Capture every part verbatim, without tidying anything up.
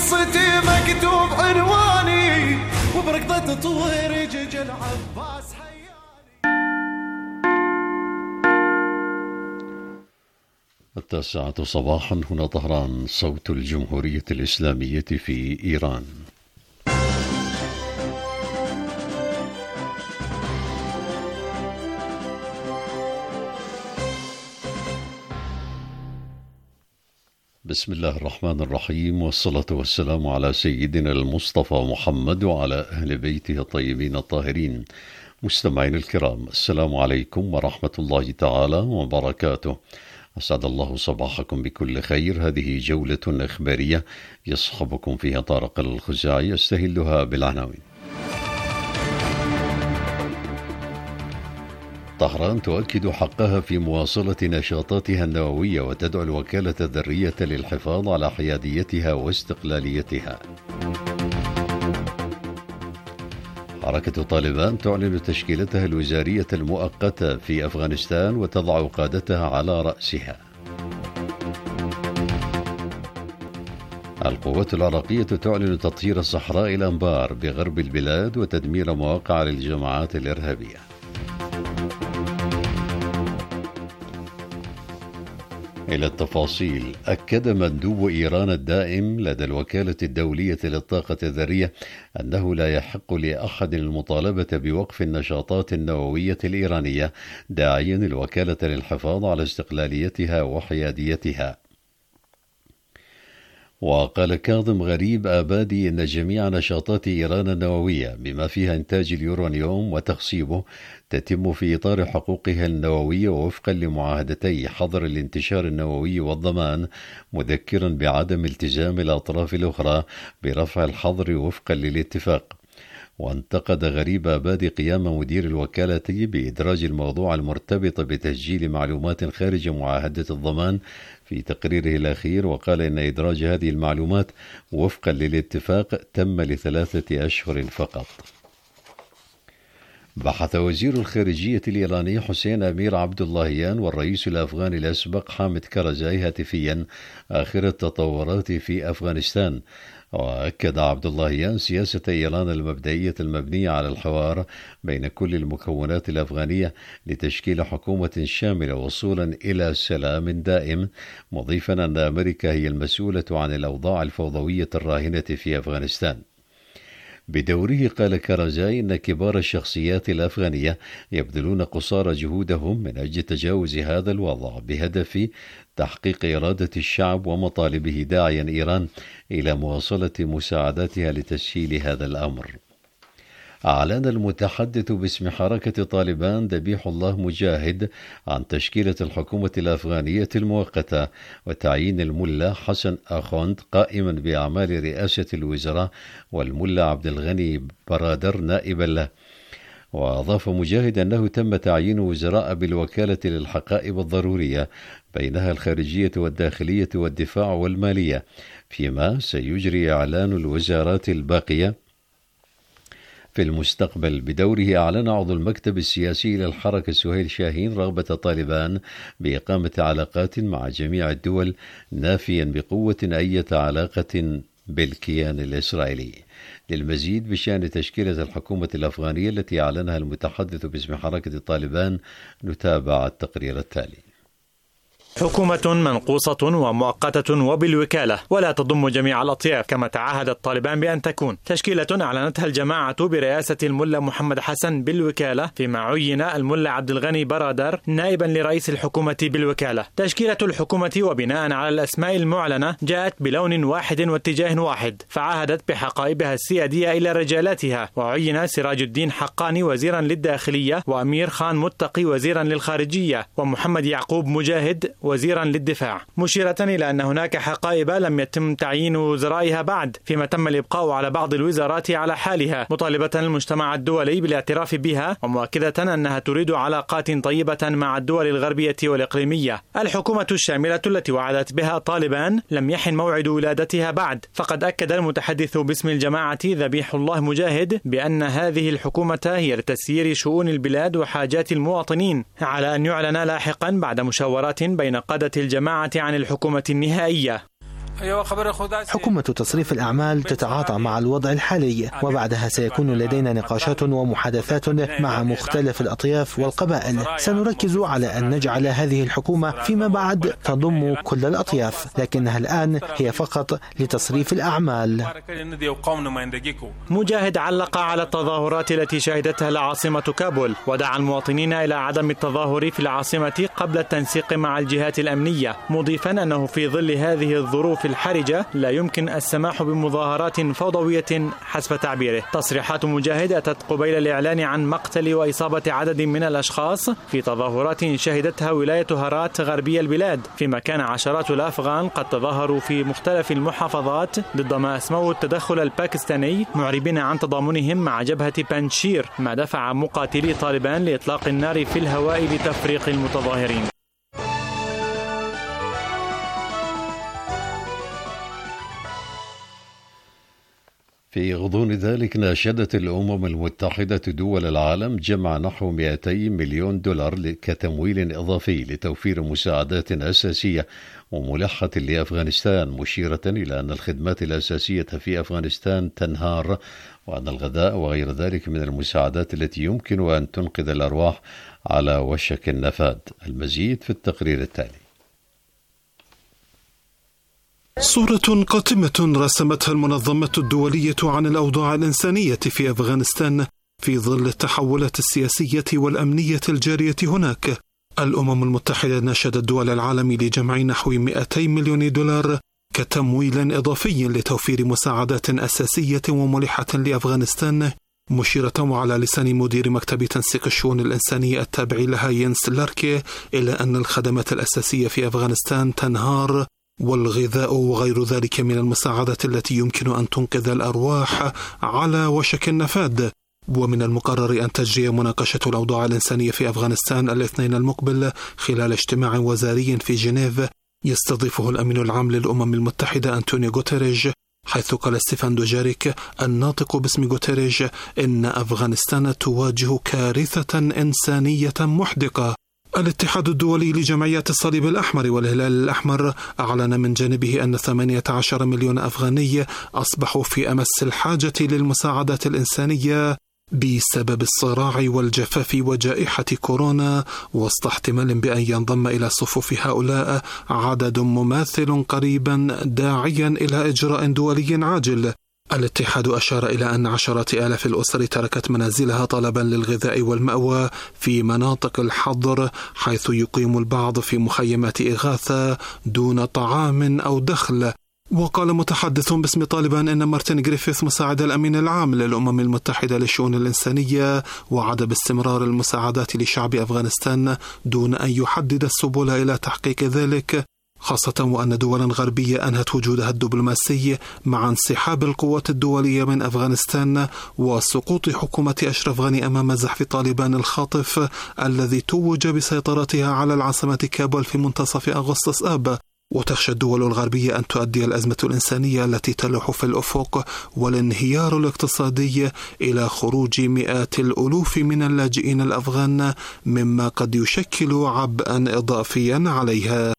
قصتي مكتوب عنواني وبركضة طوير جج العباس حياني. التاسعة صباحا، هنا طهران، صوت الجمهورية الإسلامية في إيران. بسم الله الرحمن الرحيم، والصلاة والسلام على سيدنا المصطفى محمد وعلى أهل بيته الطيبين الطاهرين. مستمعين الكرام، السلام عليكم ورحمة الله تعالى وبركاته. أسعد الله صباحكم بكل خير. هذه جولة إخبارية يصحبكم فيها طارق الخزاعي، يستهلها بالعناوين. طهران تؤكد حقها في مواصلة نشاطاتها النووية وتدعو الوكالة الذرية للحفاظ على حياديتها واستقلاليتها. حركة طالبان تعلن تشكيلتها الوزارية المؤقتة في أفغانستان وتضع قادتها على رأسها. القوات العراقية تعلن تطهير الصحراء الأنبار بغرب البلاد وتدمير مواقع للجماعات الإرهابية. إلى التفاصيل. أكد مندوب إيران الدائم لدى الوكالة الدولية للطاقة الذرية أنه لا يحق لأحد المطالبة بوقف النشاطات النووية الإيرانية، داعيا الوكالة للحفاظ على استقلاليتها وحياديتها. وقال كاظم غريب آبادي إن جميع نشاطات إيران النووية بما فيها إنتاج اليورانيوم وتخصيبه تتم في إطار حقوقها النووية وفقا لمعاهدتي حظر الانتشار النووي والضمان، مذكرا بعدم التزام الأطراف الأخرى برفع الحظر وفقا للاتفاق. وانتقد غريب آبادي قيام مدير الوكالة بإدراج الموضوع المرتبط بتسجيل معلومات خارج معاهدة الضمان في تقريره الأخير، وقال إن إدراج هذه المعلومات وفقا للاتفاق تم لثلاثة أشهر فقط. بحث وزير الخارجية الإيراني حسين أمير عبد اللهيان والرئيس الأفغاني الأسبق حامد كرزاي هاتفيا آخر التطورات في أفغانستان. وأكد عبد اللهيان سياسة إيران المبدئية المبنية على الحوار بين كل المكونات الأفغانية لتشكيل حكومة شاملة وصولا إلى سلام دائم، مضيفا أن أمريكا هي المسؤولة عن الأوضاع الفوضوية الراهنة في أفغانستان. بدوره قال كرزاي إن كبار الشخصيات الأفغانية يبذلون قصارى جهودهم من أجل تجاوز هذا الوضع بهدف تحقيق إرادة الشعب ومطالبه، داعيا إيران إلى مواصلة مساعداتها لتسهيل هذا الأمر. أعلن المتحدث باسم حركة طالبان ذبيح الله مجاهد عن تشكيلة الحكومة الأفغانية المؤقتة وتعيين الملا حسن أخوند قائما بأعمال رئاسة الوزراء والملا عبد الغني برادر نائبا له. وأضاف مجاهد أنه تم تعيين وزراء بالوكالة للحقائب الضرورية بينها الخارجية والداخلية والدفاع والمالية، فيما سيجري إعلان الوزارات الباقية في المستقبل. بدوره أعلن عضو المكتب السياسي للحركة سهيل شاهين رغبة طالبان بإقامة علاقات مع جميع الدول، نافيا بقوة أي علاقة بالكيان الإسرائيلي. للمزيد بشأن تشكيلة الحكومة الأفغانية التي أعلنها المتحدث باسم حركة طالبان نتابع التقرير التالي. حكومة منقوصة ومؤقتة وبالوكالة ولا تضم جميع الأطياف كما تعهدت طالبان بأن تكون. تشكيلة أعلنتها الجماعة برئاسة الملا محمد حسن بالوكالة، فيما عين الملا عبد الغني برادر نائبا لرئيس الحكومة بالوكالة. تشكيلة الحكومة وبناء على الأسماء المعلنة جاءت بلون واحد واتجاه واحد، فعاهدت بحقائبها السيادية إلى رجالاتها. وعين سراج الدين حقاني وزيرا للداخلية، وأمير خان متقي وزيرا للخارجية، ومحمد يعقوب مجاهد وزيرا للدفاع، مشيرة إلى أن هناك حقائب لم يتم تعيين وزرائها بعد، فيما تم الإبقاء على بعض الوزارات على حالها، مطالبة المجتمع الدولي بالاعتراف بها ومؤكدة أنها تريد علاقات طيبة مع الدول الغربية والإقليمية. الحكومة الشاملة التي وعدت بها طالبان لم يحن موعد ولادتها بعد، فقد أكد المتحدث باسم الجماعة ذبيح الله مجاهد بأن هذه الحكومة هي لتسيير شؤون البلاد وحاجات المواطنين، على أن يعلن لاحقا بعد مشاورات بين قادة الجماعة عن الحكومة النهائية. حكومة تصريف الأعمال تتعاطى مع الوضع الحالي، وبعدها سيكون لدينا نقاشات ومحادثات مع مختلف الأطياف والقبائل. سنركز على أن نجعل هذه الحكومة فيما بعد تضم كل الأطياف، لكنها الآن هي فقط لتصريف الأعمال. مجاهد علق على التظاهرات التي شهدتها العاصمة كابول، ودعا المواطنين إلى عدم التظاهر في العاصمة قبل التنسيق مع الجهات الأمنية، مضيفا أنه في ظل هذه الظروف الحرجة لا يمكن السماح بمظاهرات فوضوية حسب تعبيره. تصريحات مجاهد أتت قبيل الإعلان عن مقتل وإصابة عدد من الأشخاص في تظاهرات شهدتها ولاية هرات غربية البلاد، فيما كان عشرات الأفغان قد تظاهروا في مختلف المحافظات ضد ما أسموه التدخل الباكستاني، معربين عن تضامنهم مع جبهة بانشير، ما دفع مقاتلي طالبان لإطلاق النار في الهواء لتفريق المتظاهرين. في غضون ذلك ناشدت الأمم المتحدة دول العالم جمع نحو مئتي مليون دولار كتمويل إضافي لتوفير مساعدات أساسية وملحة لأفغانستان، مشيرة إلى أن الخدمات الأساسية في أفغانستان تنهار، وأن الغذاء وغير ذلك من المساعدات التي يمكن أن تنقذ الأرواح على وشك النفاذ. المزيد في التقرير التالي. صورة قاتمة رسمتها المنظمة الدولية عن الأوضاع الإنسانية في أفغانستان في ظل التحولات السياسية والأمنية الجارية هناك. الأمم المتحدة ناشدت دول العالم لجمع نحو مئتي مليون دولار كتمويل إضافي لتوفير مساعدات أساسية وملحة لأفغانستان، مشيرة وعلى لسان مدير مكتب تنسيق الشؤون الإنسانية التابع لها ينس لاركي إلى أن الخدمات الأساسية في أفغانستان تنهار، والغذاء وغير ذلك من المساعدات التي يمكن أن تنقذ الأرواح على وشك النفاذ. ومن المقرر أن تجري مناقشة الأوضاع الإنسانية في أفغانستان الاثنين المقبل خلال اجتماع وزاري في جنيف يستضيفه الأمين العام للأمم المتحدة أنتونيو غوتيريش، حيث قال ستيفان دوجاريك الناطق باسم غوتيريش إن أفغانستان تواجه كارثة إنسانية محدقة. الاتحاد الدولي لجمعيات الصليب الأحمر والهلال الأحمر أعلن من جانبه أن ثمانية عشر مليون أفغاني أصبحوا في أمس الحاجة للمساعدات الإنسانية بسبب الصراع والجفاف وجائحة كورونا، وسط احتمال بأن ينضم إلى صفوف هؤلاء عدد مماثل قريبا داعيا إلى إجراء دولي عاجل. الاتحاد أشار إلى أن عشرات آلاف الأسر تركت منازلها طلبا للغذاء والمأوى في مناطق الحظر، حيث يقيم البعض في مخيمات إغاثة دون طعام أو دخل. وقال متحدث باسم طالبان إن مارتن غريفيث مساعد الأمين العام للأمم المتحدة للشؤون الإنسانية وعد باستمرار المساعدات لشعب أفغانستان دون أن يحدد السبل إلى تحقيق ذلك، خاصة وأن دولا غربية أنهت وجودها الدبلوماسي مع انسحاب القوات الدولية من أفغانستان وسقوط حكومة أشرف غني أمام زحف طالبان الخاطف الذي توج بسيطرتها على العاصمة كابول في منتصف أغسطس آب. وتخشى الدول الغربية أن تؤدي الأزمة الإنسانية التي تلوح في الأفق والانهيار الاقتصادي إلى خروج مئات الألوف من اللاجئين الأفغان، مما قد يشكل عبئا إضافيا عليها.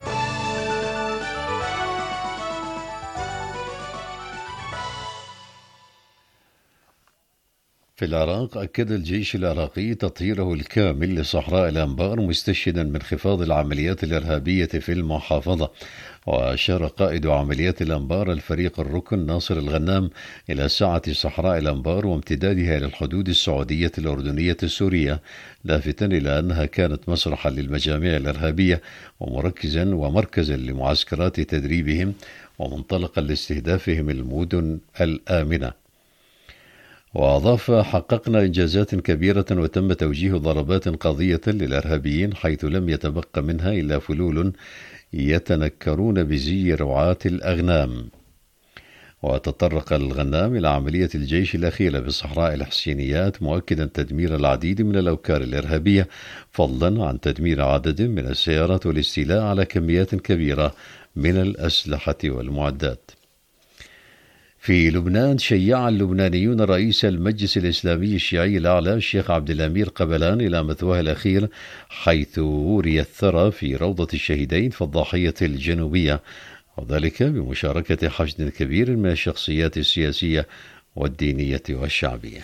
في العراق أكد الجيش العراقي تطهيره الكامل لصحراء الأنبار، مستشهدا من انخفاض العمليات الإرهابية في المحافظة. وأشار قائد عمليات الأنبار الفريق الركن ناصر الغنام إلى سعة صحراء الأنبار وامتدادها إلى الحدود السعودية الأردنية السورية، لافتا إلى أنها كانت مسرحا للمجاميع الإرهابية ومركزا ومركزا لمعسكرات تدريبهم ومنطلقا لاستهدافهم المدن الآمنة. وأضاف: حققنا إنجازات كبيرة وتم توجيه ضربات قاضية للإرهابيين حيث لم يتبقى منها إلا فلول يتنكرون بزي رعاة الأغنام. وتطرق الغنام إلى عملية الجيش الأخيرة بصحراء الحسينيات، مؤكدا تدمير العديد من الأوكار الإرهابية، فضلا عن تدمير عدد من السيارات والاستيلاء على كميات كبيرة من الأسلحة والمعدات. في لبنان، شيع اللبنانيون رئيس المجلس الإسلامي الشيعي الأعلى الشيخ عبد الأمير قبلان إلى مثواه الأخير، حيث وري الثرى في روضة الشهيدين في الضاحية الجنوبية. وذلك بمشاركة حشد كبير من الشخصيات السياسية والدينية والشعبية.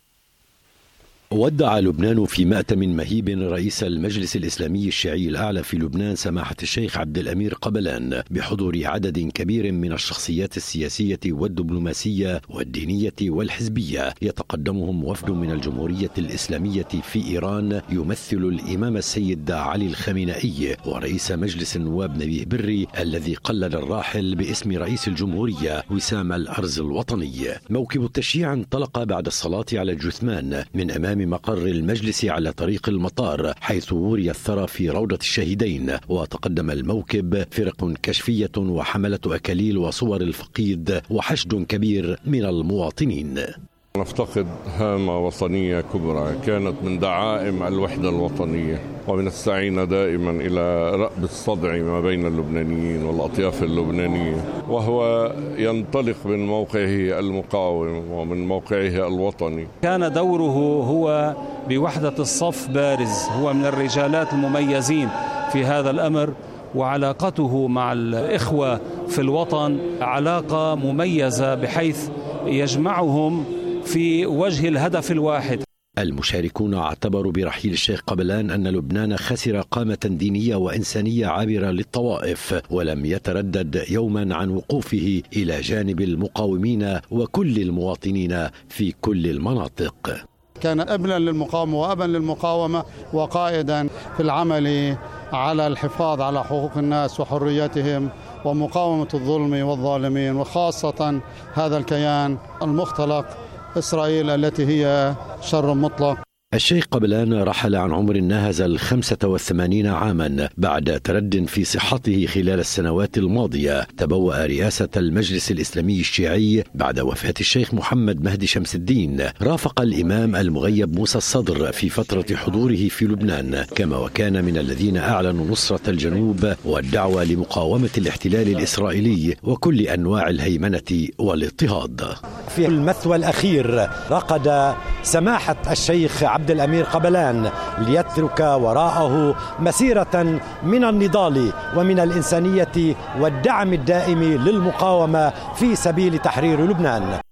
ودع لبنان في مأتم مهيب رئيس المجلس الإسلامي الشيعي الأعلى في لبنان سماحة الشيخ عبد الأمير قبلان بحضور عدد كبير من الشخصيات السياسية والدبلوماسية والدينية والحزبية، يتقدمهم وفد من الجمهورية الإسلامية في إيران يمثل الإمام السيد علي الخامنئي ورئيس مجلس النواب نبيه بري الذي قلد الراحل باسم رئيس الجمهورية وسام الأرز الوطني. موكب التشييع انطلق بعد الصلاة على الجثمان من أمام مقر المجلس على طريق المطار، حيث وري الثرى في روضة الشهيدين، وتقدم الموكب فرق كشفية وحملة أكاليل وصور الفقيد وحشد كبير من المواطنين. نفتقد هامة وطنية كبرى كانت من دعائم الوحدة الوطنية، ونستعين دائما إلى رأب الصدع ما بين اللبنانيين والأطياف اللبنانية، وهو ينطلق من موقعه المقاوم ومن موقعه الوطني. كان دوره هو بوحدة الصف بارز، هو من الرجالات المميزين في هذا الأمر، وعلاقته مع الإخوة في الوطن علاقة مميزة بحيث يجمعهم في وجه الهدف الواحد. المشاركون اعتبروا برحيل الشيخ قبلان أن لبنان خسر قامة دينية وإنسانية عابرة للطوائف، ولم يتردد يوما عن وقوفه إلى جانب المقاومين وكل المواطنين في كل المناطق. كان ابنا للمقاومة وأبا للمقاومة وقائدا في العمل على الحفاظ على حقوق الناس وحرياتهم ومقاومة الظلم والظالمين، وخاصة هذا الكيان المختلق إسرائيل التي هي شر مطلق. الشيخ قبلان رحل عن عمر ناهز الخمسة والثمانين عاما بعد ترد في صحته خلال السنوات الماضية. تبوأ رئاسة المجلس الإسلامي الشيعي بعد وفاة الشيخ محمد مهدي شمس الدين. رافق الإمام المغيب موسى الصدر في فترة حضوره في لبنان، كما وكان من الذين أعلنوا نصرة الجنوب والدعوة لمقاومة الاحتلال الإسرائيلي وكل أنواع الهيمنة والاضطهاد. في المثوى الأخير رقد سماحة الشيخ عبد الأمير قبلان ليترك وراءه مسيرة من النضال ومن الإنسانية والدعم الدائم للمقاومة في سبيل تحرير لبنان.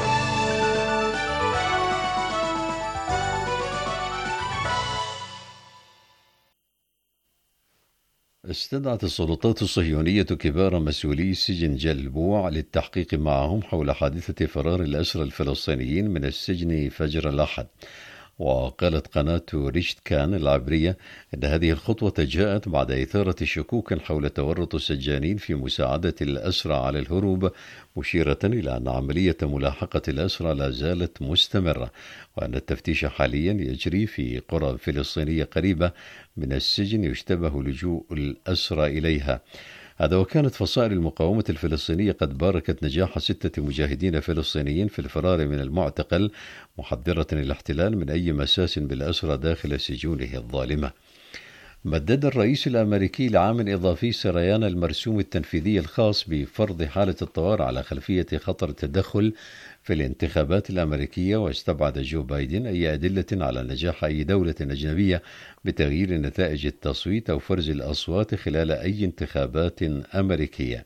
استدعت السلطات الصهيونية كبار مسؤولي سجن جلبوع للتحقيق معهم حول حادثة فرار الأسرى الفلسطينيين من السجن فجر الأحد. وقالت قناة ريشت كان العبرية أن هذه الخطوة جاءت بعد إثارة شكوك حول تورط السجانين في مساعدة الأسرى على الهروب، مشيرة إلى أن عملية ملاحقة الأسرى لا زالت مستمرة، وأن التفتيش حاليا يجري في قرى فلسطينية قريبة من السجن يشتبه لجوء الأسرى إليها. هذا وكانت فصائل المقاومة الفلسطينية قد باركت نجاح ستة مجاهدين فلسطينيين في الفرار من المعتقل، محذرة الاحتلال من أي مساس بالأسرى داخل سجونه الظالمة. مدد الرئيس الأمريكي لعام إضافي سريان المرسوم التنفيذي الخاص بفرض حالة الطوارئ على خلفية خطر التدخل في الانتخابات الأمريكية، واستبعد جو بايدن أي أدلة على نجاح أي دولة أجنبية بتغيير نتائج التصويت أو فرز الأصوات خلال أي انتخابات أمريكية.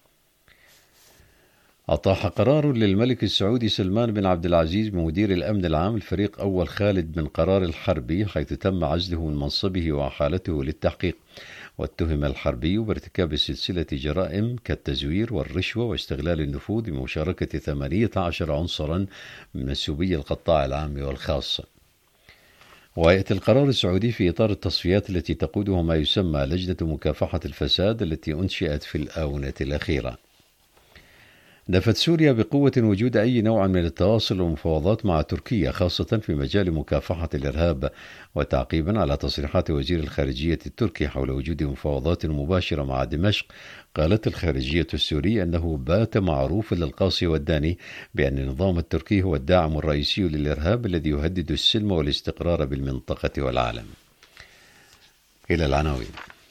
أطاح قرار للملك السعودي سلمان بن عبد العزيز بمدير الأمن العام الفريق أول خالد بن قرار الحربي، حيث تم عزله من منصبه وحالته للتحقيق. واتهم الحربي بارتكاب سلسلة جرائم كالتزوير والرشوة واستغلال النفوذ بمشاركة ثمانية عشر عنصرا من منسوبي القطاع العام والخاص. ويأتي القرار السعودي في إطار التصفيات التي تقودها ما يسمى لجنة مكافحة الفساد التي أنشئت في الآونة الأخيرة. نفت سوريا بقوة وجود أي نوع من التواصل والمفاوضات مع تركيا، خاصة في مجال مكافحة الإرهاب، وتعقيبا على تصريحات وزير الخارجية التركي حول وجود مفاوضات مباشرة مع دمشق. قالت الخارجية السورية أنه بات معروفا للقاصي والداني بأن النظام التركي هو الداعم الرئيسي للإرهاب الذي يهدد السلم والاستقرار بالمنطقة والعالم. إلى العناوين.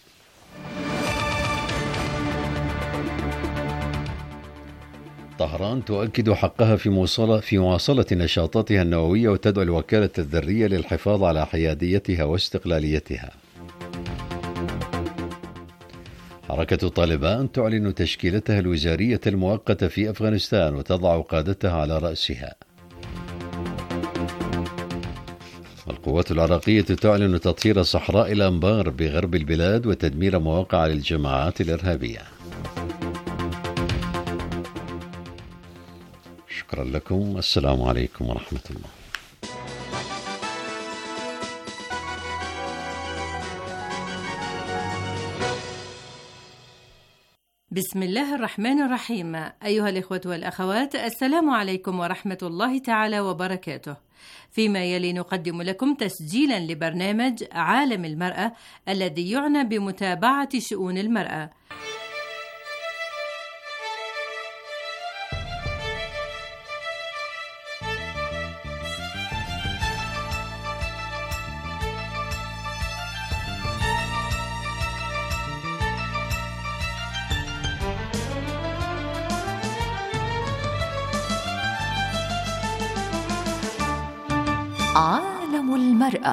طهران تؤكد حقها في مواصلة في مواصلة نشاطاتها النووية، وتدعو الوكالة الذرية للحفاظ على حياديتها واستقلاليتها. حركة طالبان تعلن تشكيلتها الوزارية المؤقتة في أفغانستان وتضع قادتها على رأسها. القوات العراقية تعلن تطهير صحراء الأنبار بغرب البلاد وتدمير مواقع للجماعات الإرهابية. شكرا لكم. السلام عليكم ورحمة الله. بسم الله الرحمن الرحيم. أيها الإخوة والأخوات، السلام عليكم ورحمة الله تعالى وبركاته. فيما يلي نقدم لكم تسجيلا لبرنامج عالم المرأة الذي يعنى بمتابعة شؤون المرأة. عالم المرأة.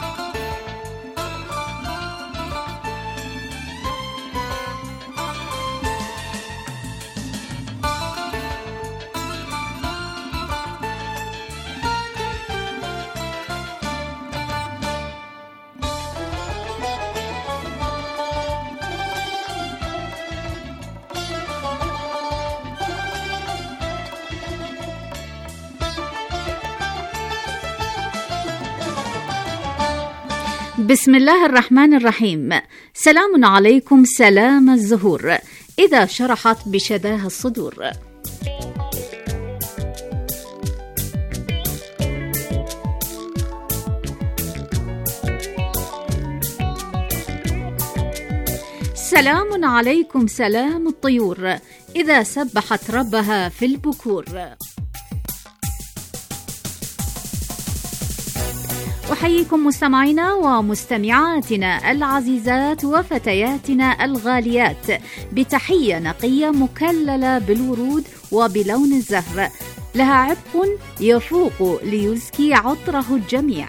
بسم الله الرحمن الرحيم. سلام عليكم سلام الزهور إذا شرحت بشداها الصدور. سلام عليكم سلام الطيور إذا سبحت ربها في البكور. أحييكم مستمعينا ومستمعاتنا العزيزات وفتياتنا الغاليات بتحية نقية مكللة بالورود وبلون الزهر، لها عبق يفوق ليزكي عطره الجميع.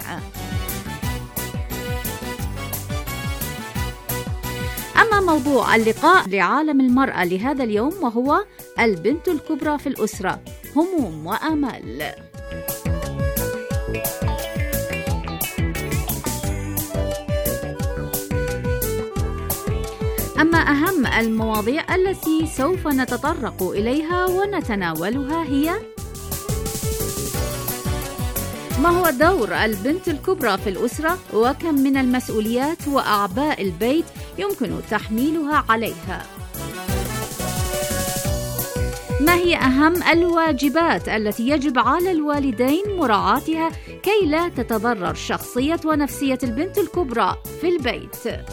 أما موضوع اللقاء لعالم المرأة لهذا اليوم وهو البنت الكبرى في الأسرة، هموم وآمال. أما أهم المواضيع التي سوف نتطرق إليها ونتناولها هي: ما هو دور البنت الكبرى في الأسرة؟ وكم من المسؤوليات وأعباء البيت يمكن تحميلها عليها؟ ما هي أهم الواجبات التي يجب على الوالدين مراعاتها كي لا تتضرر شخصية ونفسية البنت الكبرى في البيت؟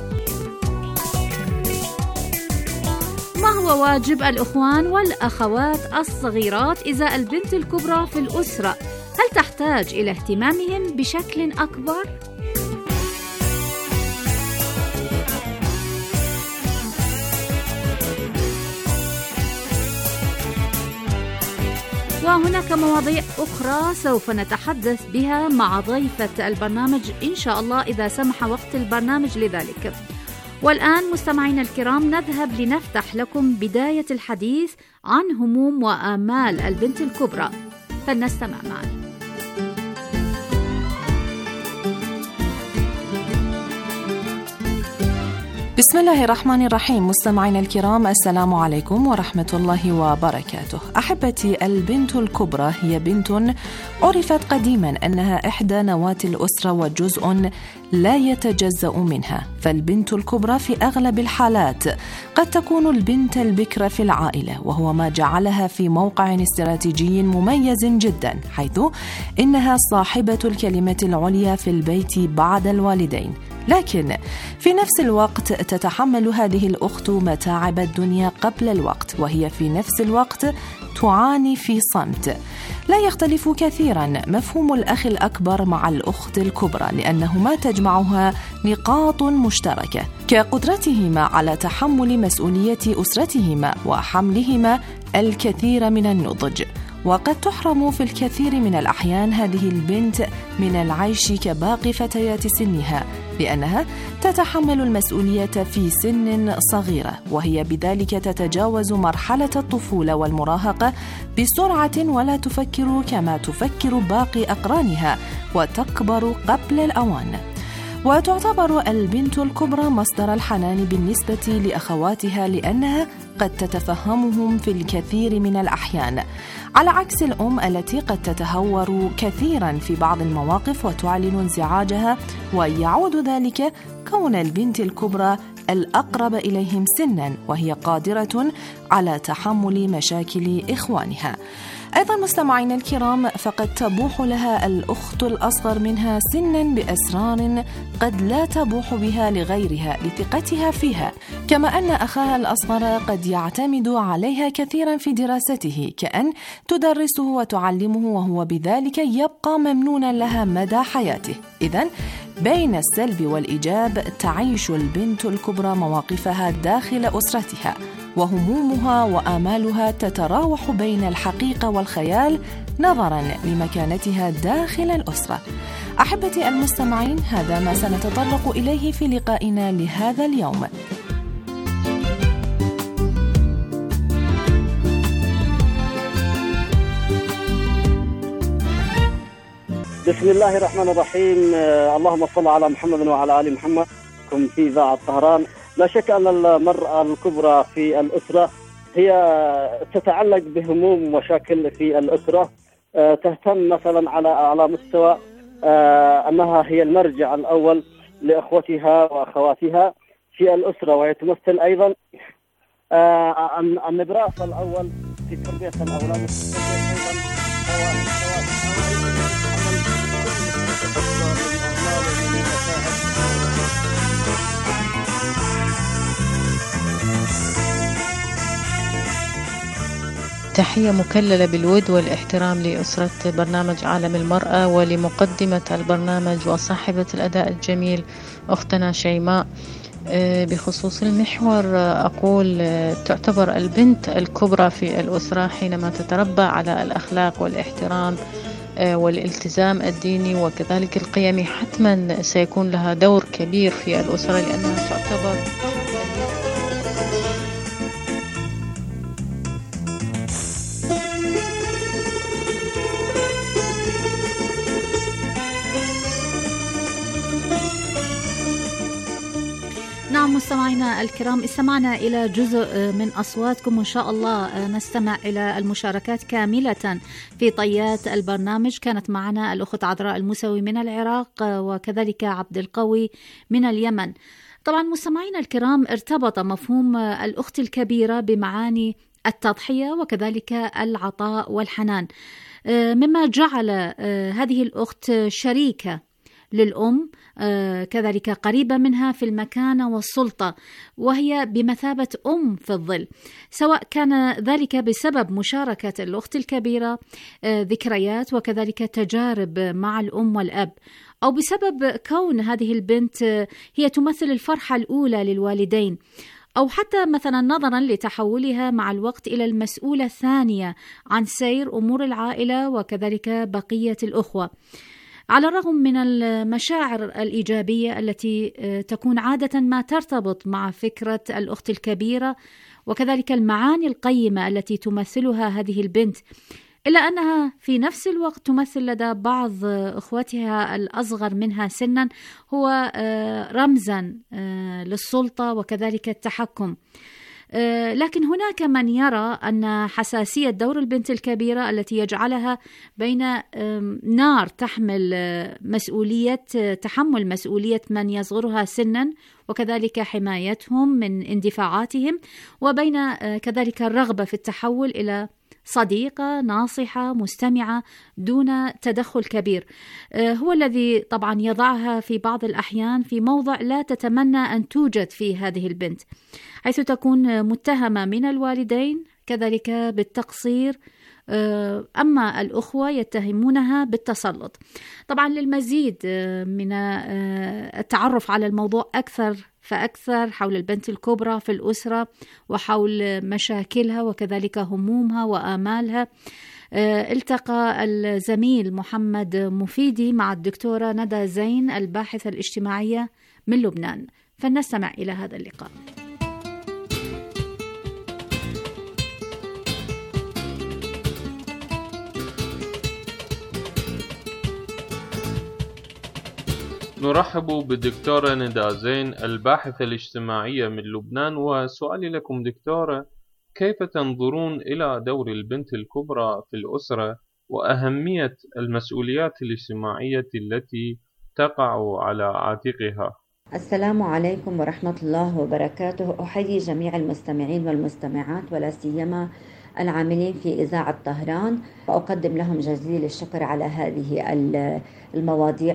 ما هو واجب الأخوان والأخوات الصغيرات إزاء البنت الكبرى في الأسرة؟ هل تحتاج إلى اهتمامهم بشكل أكبر؟ وهناك مواضيع أخرى سوف نتحدث بها مع ضيفة البرنامج إن شاء الله إذا سمح وقت البرنامج لذلك. والآن مستمعينا الكرام نذهب لنفتح لكم بداية الحديث عن هموم وآمال البنت الكبرى، فلنستمع معا. بسم الله الرحمن الرحيم. مستمعينا الكرام، السلام عليكم ورحمة الله وبركاته. أحبتي، البنت الكبرى هي بنت عرفت قديما أنها إحدى نواة الأسرة وجزء لا يتجزأ منها، فالبنت الكبرى في أغلب الحالات قد تكون البنت البكرة في العائلة، وهو ما جعلها في موقع استراتيجي مميز جدا، حيث إنها صاحبة الكلمة العليا في البيت بعد الوالدين. لكن في نفس الوقت تتحمل هذه الأخت متاعب الدنيا قبل الوقت، وهي في نفس الوقت تعاني في صمت. لا يختلف كثيرا مفهوم الأخ الأكبر مع الأخت الكبرى، لأنهما تجمعها نقاط مشتركة كقدرتهما على تحمل مسؤولية أسرتهما وحملهما الكثير من النضج. وقد تحرم في الكثير من الأحيان هذه البنت من العيش كباقي فتيات سنها لأنها تتحمل المسؤولية في سن صغيرة، وهي بذلك تتجاوز مرحلة الطفولة والمراهقة بسرعة ولا تفكر كما تفكر باقي أقرانها وتكبر قبل الأوان. وتعتبر البنت الكبرى مصدر الحنان بالنسبة لأخواتها لأنها قد تتفهمهم في الكثير من الأحيان، على عكس الأم التي قد تتهور كثيرا في بعض المواقف وتعلن انزعاجها، ويعود ذلك كون البنت الكبرى الأقرب إليهم سنا وهي قادرة على تحمل مشاكل إخوانها. أيضا مستمعين الكرام، فقد تبوح لها الأخت الأصغر منها سنا بأسرار قد لا تبوح بها لغيرها لثقتها فيها، كما أن أخاها الأصغر قد يعتمد عليها كثيرا في دراسته، كأن تدرسه وتعلمه، وهو بذلك يبقى ممنونا لها مدى حياته. إذن بين السلب والإيجاب تعيش البنت الكبرى مواقفها داخل أسرتها، وهمومها وآمالها تتراوح بين الحقيقة والخيال نظرا لمكانتها داخل الأسرة. أحبتي المستمعين، هذا ما سنتطرق إليه في لقائنا لهذا اليوم. بسم الله الرحمن الرحيم. اللهم صل على محمد وعلى آل محمد. كم في إذاعة طهران. لا شك أن المرأة الكبرى في الأسرة هي تتعلق بهموم ومشاكل في الأسرة، تهتم مثلا على على مستوى أنها هي المرجع الأول لأخوتها وأخواتها في الأسرة، وهي تمثل أيضا النبراس الأول في تربية الأولاد. تحية مكللة بالود والاحترام لأسرة برنامج عالم المرأة ولمقدمة البرنامج وصاحبة الأداء الجميل أختنا شيماء. بخصوص المحور أقول تعتبر البنت الكبرى في الأسرة حينما تتربى على الأخلاق والاحترام والالتزام الديني وكذلك القيمي، حتما سيكون لها دور كبير في الأسرة، لأنها تعتبر نعم. مستمعينا الكرام، استمعنا إلى جزء من أصواتكم، وإن شاء الله نستمع إلى المشاركات كاملة في طيات البرنامج. كانت معنا الأخت عذراء الموسوي من العراق وكذلك عبد القوي من اليمن. طبعا مستمعينا الكرام، ارتبط مفهوم الأخت الكبيرة بمعاني التضحية وكذلك العطاء والحنان، مما جعل هذه الأخت شريكة للأم، آه كذلك قريبة منها في المكانة والسلطة، وهي بمثابة أم في الظل، سواء كان ذلك بسبب مشاركة الأخت الكبيرة آه ذكريات وكذلك تجارب مع الأم والأب، أو بسبب كون هذه البنت آه هي تمثل الفرحة الأولى للوالدين، أو حتى مثلا نظرا لتحولها مع الوقت إلى المسؤولة الثانية عن سير أمور العائلة وكذلك بقية الأخوة. على الرغم من المشاعر الإيجابية التي تكون عادة ما ترتبط مع فكرة الأخت الكبيرة وكذلك المعاني القيمة التي تمثلها هذه البنت، إلا أنها في نفس الوقت تمثل لدى بعض أخواتها الأصغر منها سنا هو رمزا للسلطة وكذلك التحكم. لكن هناك من يرى أن حساسية دور البنت الكبيرة التي يجعلها بين نار تحمل مسؤولية تحمل مسؤولية من يصغرها سنا وكذلك حمايتهم من اندفاعاتهم، وبين كذلك الرغبة في التحول إلى صديقة ناصحة مستمعة دون تدخل كبير، هو الذي طبعا يضعها في بعض الأحيان في موضع لا تتمنى أن توجد فيه هذه البنت، حيث تكون متهمة من الوالدين كذلك بالتقصير، أما الأخوة يتهمونها بالتسلط. طبعا للمزيد من التعرف على الموضوع أكثر فأكثر حول البنت الكبرى في الأسرة وحول مشاكلها وكذلك همومها وآمالها، التقى الزميل محمد مفيدي مع الدكتورة ندى زين الباحثة الاجتماعية من لبنان. فلنستمع إلى هذا اللقاء. نرحب بالدكتورة ندى زين الباحثة الاجتماعية من لبنان، وسؤالي لكم دكتورة: كيف تنظرون إلى دور البنت الكبرى في الأسرة وأهمية المسؤوليات الاجتماعية التي تقع على عاتقها؟ السلام عليكم ورحمة الله وبركاته. أحيي جميع المستمعين والمستمعات ولا سيما العاملين في إذاعة طهران، وأقدم لهم جزيل الشكر على هذه المواضيع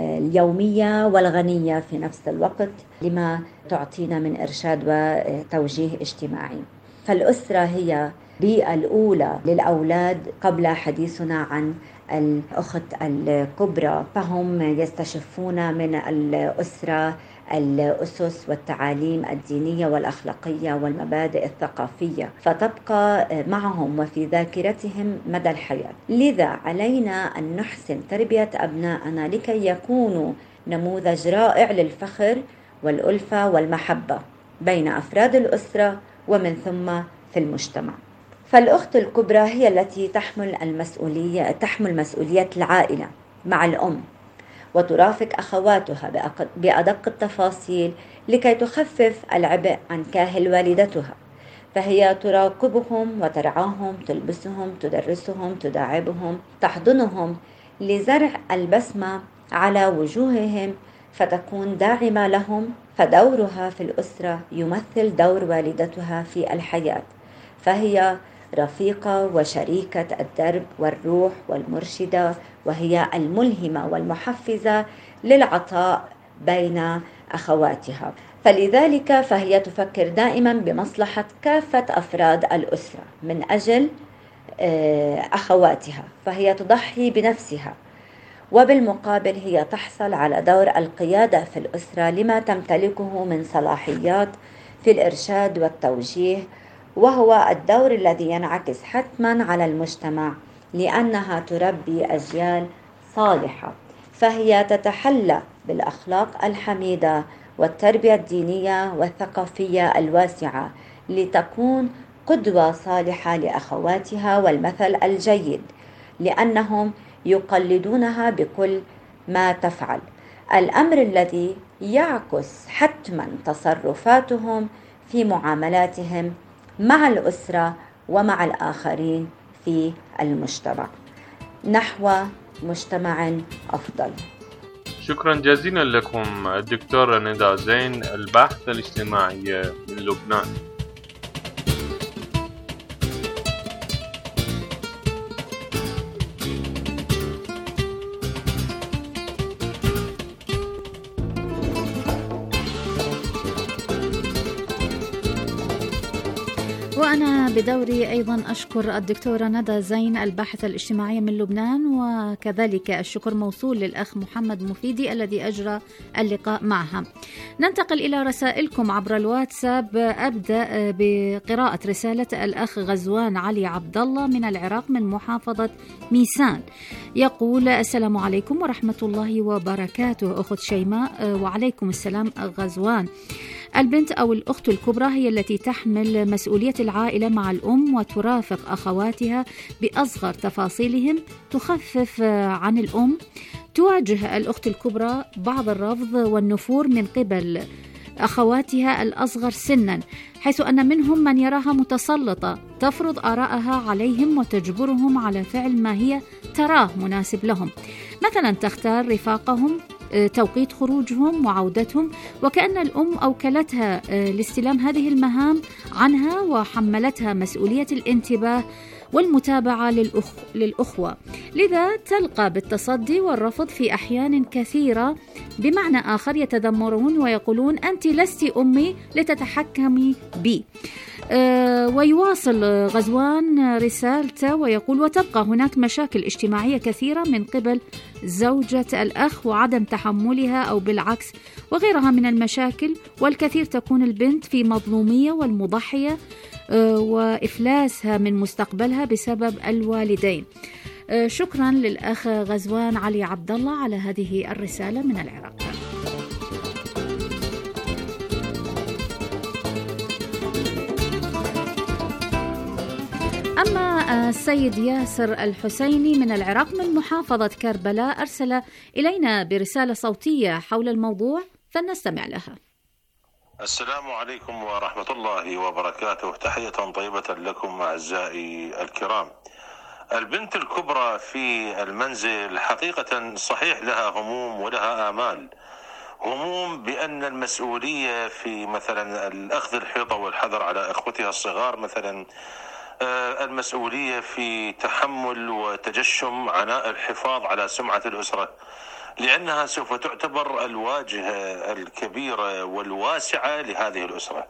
اليومية والغنية في نفس الوقت لما تعطينا من إرشاد وتوجيه اجتماعي. فالأسرة هي البيئة الأولى للأولاد قبل حديثنا عن الأخت الكبرى، فهم يستشفون من الأسرة الأسس والتعاليم الدينية والأخلاقية والمبادئ الثقافية، فتبقى معهم وفي ذاكرتهم مدى الحياة. لذا علينا أن نحسن تربية أبنائنا لكي يكونوا نموذج رائع للفخر والألفة والمحبة بين أفراد الأسرة ومن ثم في المجتمع. فالأخت الكبرى هي التي تحمل المسؤولية تحمل مسؤولية العائلة مع الأم، وترافق أخواتها بأدق التفاصيل لكي تخفف العبء عن كاهل والدتها، فهي تراقبهم وترعاهم، تلبسهم، تدرسهم، تداعبهم، تحضنهم لزرع البسمة على وجوههم فتكون داعمة لهم. فدورها في الأسرة يمثل دور والدتها في الحياة، فهي رفيقة وشريكة الدرب والروح والمرشدة، وهي الملهمة والمحفزة للعطاء بين أخواتها. فلذلك فهي تفكر دائما بمصلحة كافة أفراد الأسرة من أجل أخواتها، فهي تضحي بنفسها، وبالمقابل هي تحصل على دور القيادة في الأسرة لما تمتلكه من صلاحيات في الإرشاد والتوجيه، وهو الدور الذي ينعكس حتما على المجتمع لأنها تربي أجيال صالحة. فهي تتحلى بالأخلاق الحميدة والتربية الدينية والثقافية الواسعة لتكون قدوة صالحة لأخواتها والمثل الجيد، لأنهم يقلدونها بكل ما تفعل، الأمر الذي يعكس حتما تصرفاتهم في معاملاتهم مع الأسرة ومع الآخرين في المجتمع نحو مجتمع أفضل. شكرا جزيلا لكم الدكتورة ندى زين الباحثة الاجتماعية من لبنان. وأنا بدوري أيضا أشكر الدكتورة ندى زين الباحثة الاجتماعية من لبنان، وكذلك الشكر موصول للأخ محمد مفيدي الذي أجرى اللقاء معها. ننتقل إلى رسائلكم عبر الواتساب. أبدأ بقراءة رسالة الأخ غزوان علي عبد الله من العراق من محافظة ميسان. يقول: السلام عليكم ورحمة الله وبركاته أخت شيماء. وعليكم السلام غزوان. البنت أو الأخت الكبرى هي التي تحمل مسؤولية العائلة مع الأم وترافق أخواتها بأصغر تفاصيلهم، تخفف عن الأم. تواجه الأخت الكبرى بعض الرفض والنفور من قبل أخواتها الأصغر سنا، حيث أن منهم من يراها متسلطة تفرض آراءها عليهم وتجبرهم على فعل ما هي تراه مناسب لهم، مثلا تختار رفاقهم، توقيت خروجهم وعودتهم، وكأن الأم أوكلتها لاستلام هذه المهام عنها وحملتها مسؤولية الانتباه والمتابعة للأخ... للأخوة. لذا تلقى بالتصدي والرفض في أحيان كثيرة، بمعنى آخر يتذمرون ويقولون: أنت لست أمي لتتحكمي بي. أه ويواصل غزوان رسالته ويقول: وتبقى هناك مشاكل اجتماعية كثيرة من قبل زوجة الأخ وعدم تحملها أو بالعكس وغيرها من المشاكل، والكثير تكون البنت في مظلومية والمضحية أه وإفلاسها من مستقبلها بسبب الوالدين. أه شكرا للأخ غزوان علي عبد الله على هذه الرسالة من العراق. أما السيد ياسر الحسيني من العراق من محافظة كربلاء أرسل إلينا برسالة صوتية حول الموضوع فلنستمع لها. السلام عليكم ورحمة الله وبركاته. تحية طيبة لكم أعزائي الكرام. البنت الكبرى في المنزل حقيقة صحيح لها هموم ولها آمال، هموم بأن المسؤولية في مثلا الأخذ الحيطة والحذر على إخوتها الصغار، مثلا المسؤولية في تحمل وتجشم عناء الحفاظ على سمعة الأسرة، لأنها سوف تعتبر الواجهة الكبيرة والواسعة لهذه الأسرة.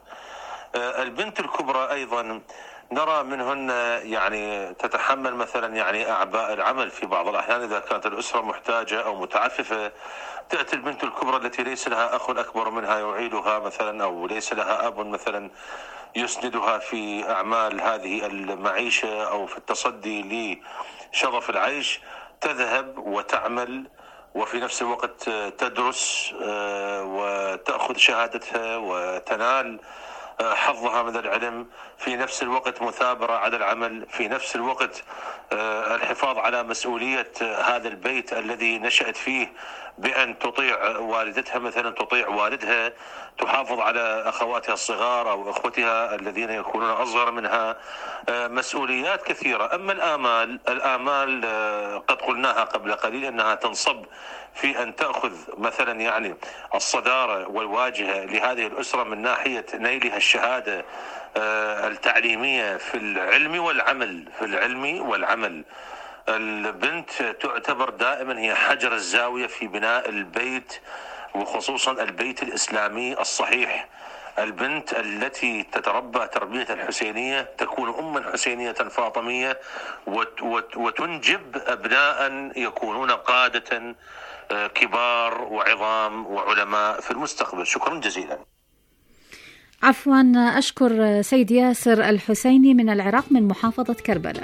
البنت الكبرى أيضا نرى منهن يعني تتحمل مثلا يعني أعباء العمل في بعض الأحيان إذا كانت الأسرة محتاجة أو متعففة. تأتي البنت الكبرى التي ليس لها أخ أكبر منها يعيدها مثلا، أو ليس لها أب مثلا يسندها في أعمال هذه المعيشة أو في التصدي لشظف العيش، تذهب وتعمل وفي نفس الوقت تدرس وتأخذ شهادتها وتنال حظها من العلم، في نفس الوقت مثابرة على العمل، في نفس الوقت الحفاظ على مسؤولية هذا البيت الذي نشأت فيه بأن تطيع والدتها مثلا، تطيع والدها، تحافظ على أخواتها الصغار أو أخوتها الذين يكونون أصغر منها. مسؤوليات كثيرة. أما الآمال، الآمال قد قلناها قبل قليل أنها تنصب في أن تأخذ مثلا يعني الصدارة والواجهة لهذه الأسرة من ناحية نيلها الشهادة التعليمية في العلم والعمل، في العلم والعمل. البنت تعتبر دائما هي حجر الزاوية في بناء البيت، وخصوصا البيت الإسلامي الصحيح. البنت التي تتربى تربية الحسينية تكون أما حسينية فاطمية وتنجب أبناء يكونون قادة كبار وعظام وعلماء في المستقبل. شكرا جزيلا. عفوا، أشكر سيد ياسر الحسيني من العراق من محافظة كربلاء.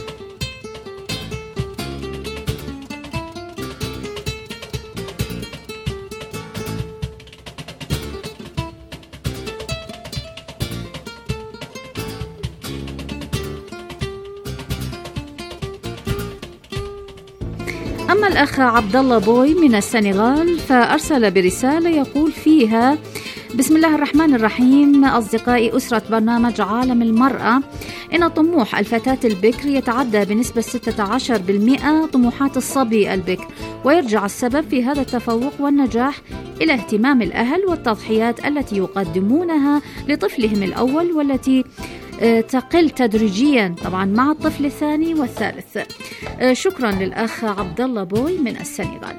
أما الأخ عبد الله بوي من السنغال فأرسل برسالة يقول فيها: بسم الله الرحمن الرحيم، أصدقائي أسرة برنامج عالم المرأة، إن طموح الفتاة البكر يتعدى بنسبة ستة عشر بالمئة طموحات الصبي البكر، ويرجع السبب في هذا التفوق والنجاح إلى اهتمام الأهل والتضحيات التي يقدمونها لطفلهم الأول، والتي تقل تدريجيا طبعا مع الطفل الثاني والثالث. شكرا للأخ عبد الله بوي من السنغال.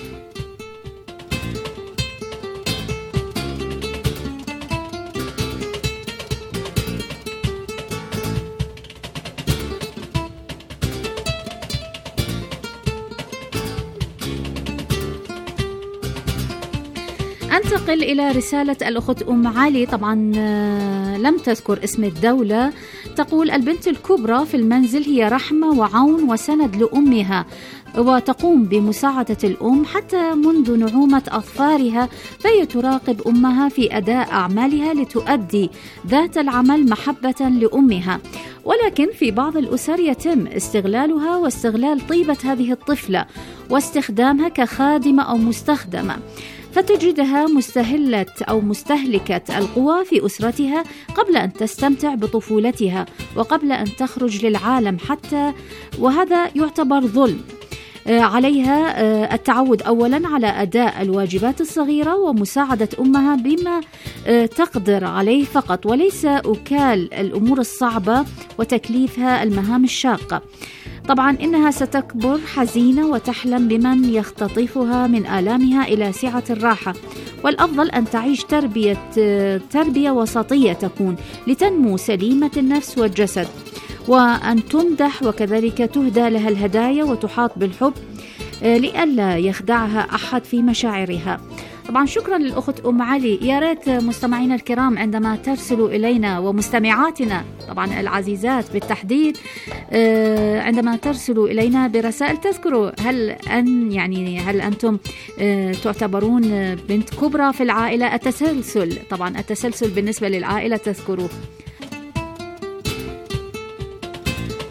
أنتقل إلى رسالة الأخت أم علي، طبعا لم تذكر اسم الدولة. تقول: البنت الكبرى في المنزل هي رحمة وعون وسند لأمها، وتقوم بمساعدة الأم حتى منذ نعومة أظفارها، فهي تراقب أمها في أداء أعمالها لتؤدي ذات العمل محبة لأمها. ولكن في بعض الأسر يتم استغلالها واستغلال طيبة هذه الطفلة واستخدامها كخادمة أو مستخدمة، فتجدها مستهلة أو مستهلكة القوى في أسرتها قبل أن تستمتع بطفولتها وقبل أن تخرج للعالم حتى، وهذا يعتبر ظلم. عليها التعود أولا على أداء الواجبات الصغيرة ومساعدة أمها بما تقدر عليه فقط، وليس أكال الأمور الصعبة وتكليفها المهام الشاقة. طبعا إنها ستكبر حزينة وتحلم بمن يختطفها من آلامها إلى سعة الراحة، والأفضل أن تعيش تربية تربية وسطية تكون لتنمو سليمة النفس والجسد، وأن تمدح وكذلك تهدى لها الهدايا وتحاط بالحب لئلا يخدعها أحد في مشاعرها. طبعا شكرا للأخت أم علي. يا ريت مستمعينا الكرام عندما ترسلوا إلينا ومستمعاتنا طبعا العزيزات بالتحديد عندما ترسلوا إلينا برسائل تذكروا هل أن يعني هل أنتم تعتبرون بنت كبرى في العائلة. التسلسل طبعا التسلسل بالنسبة للعائلة تذكروه.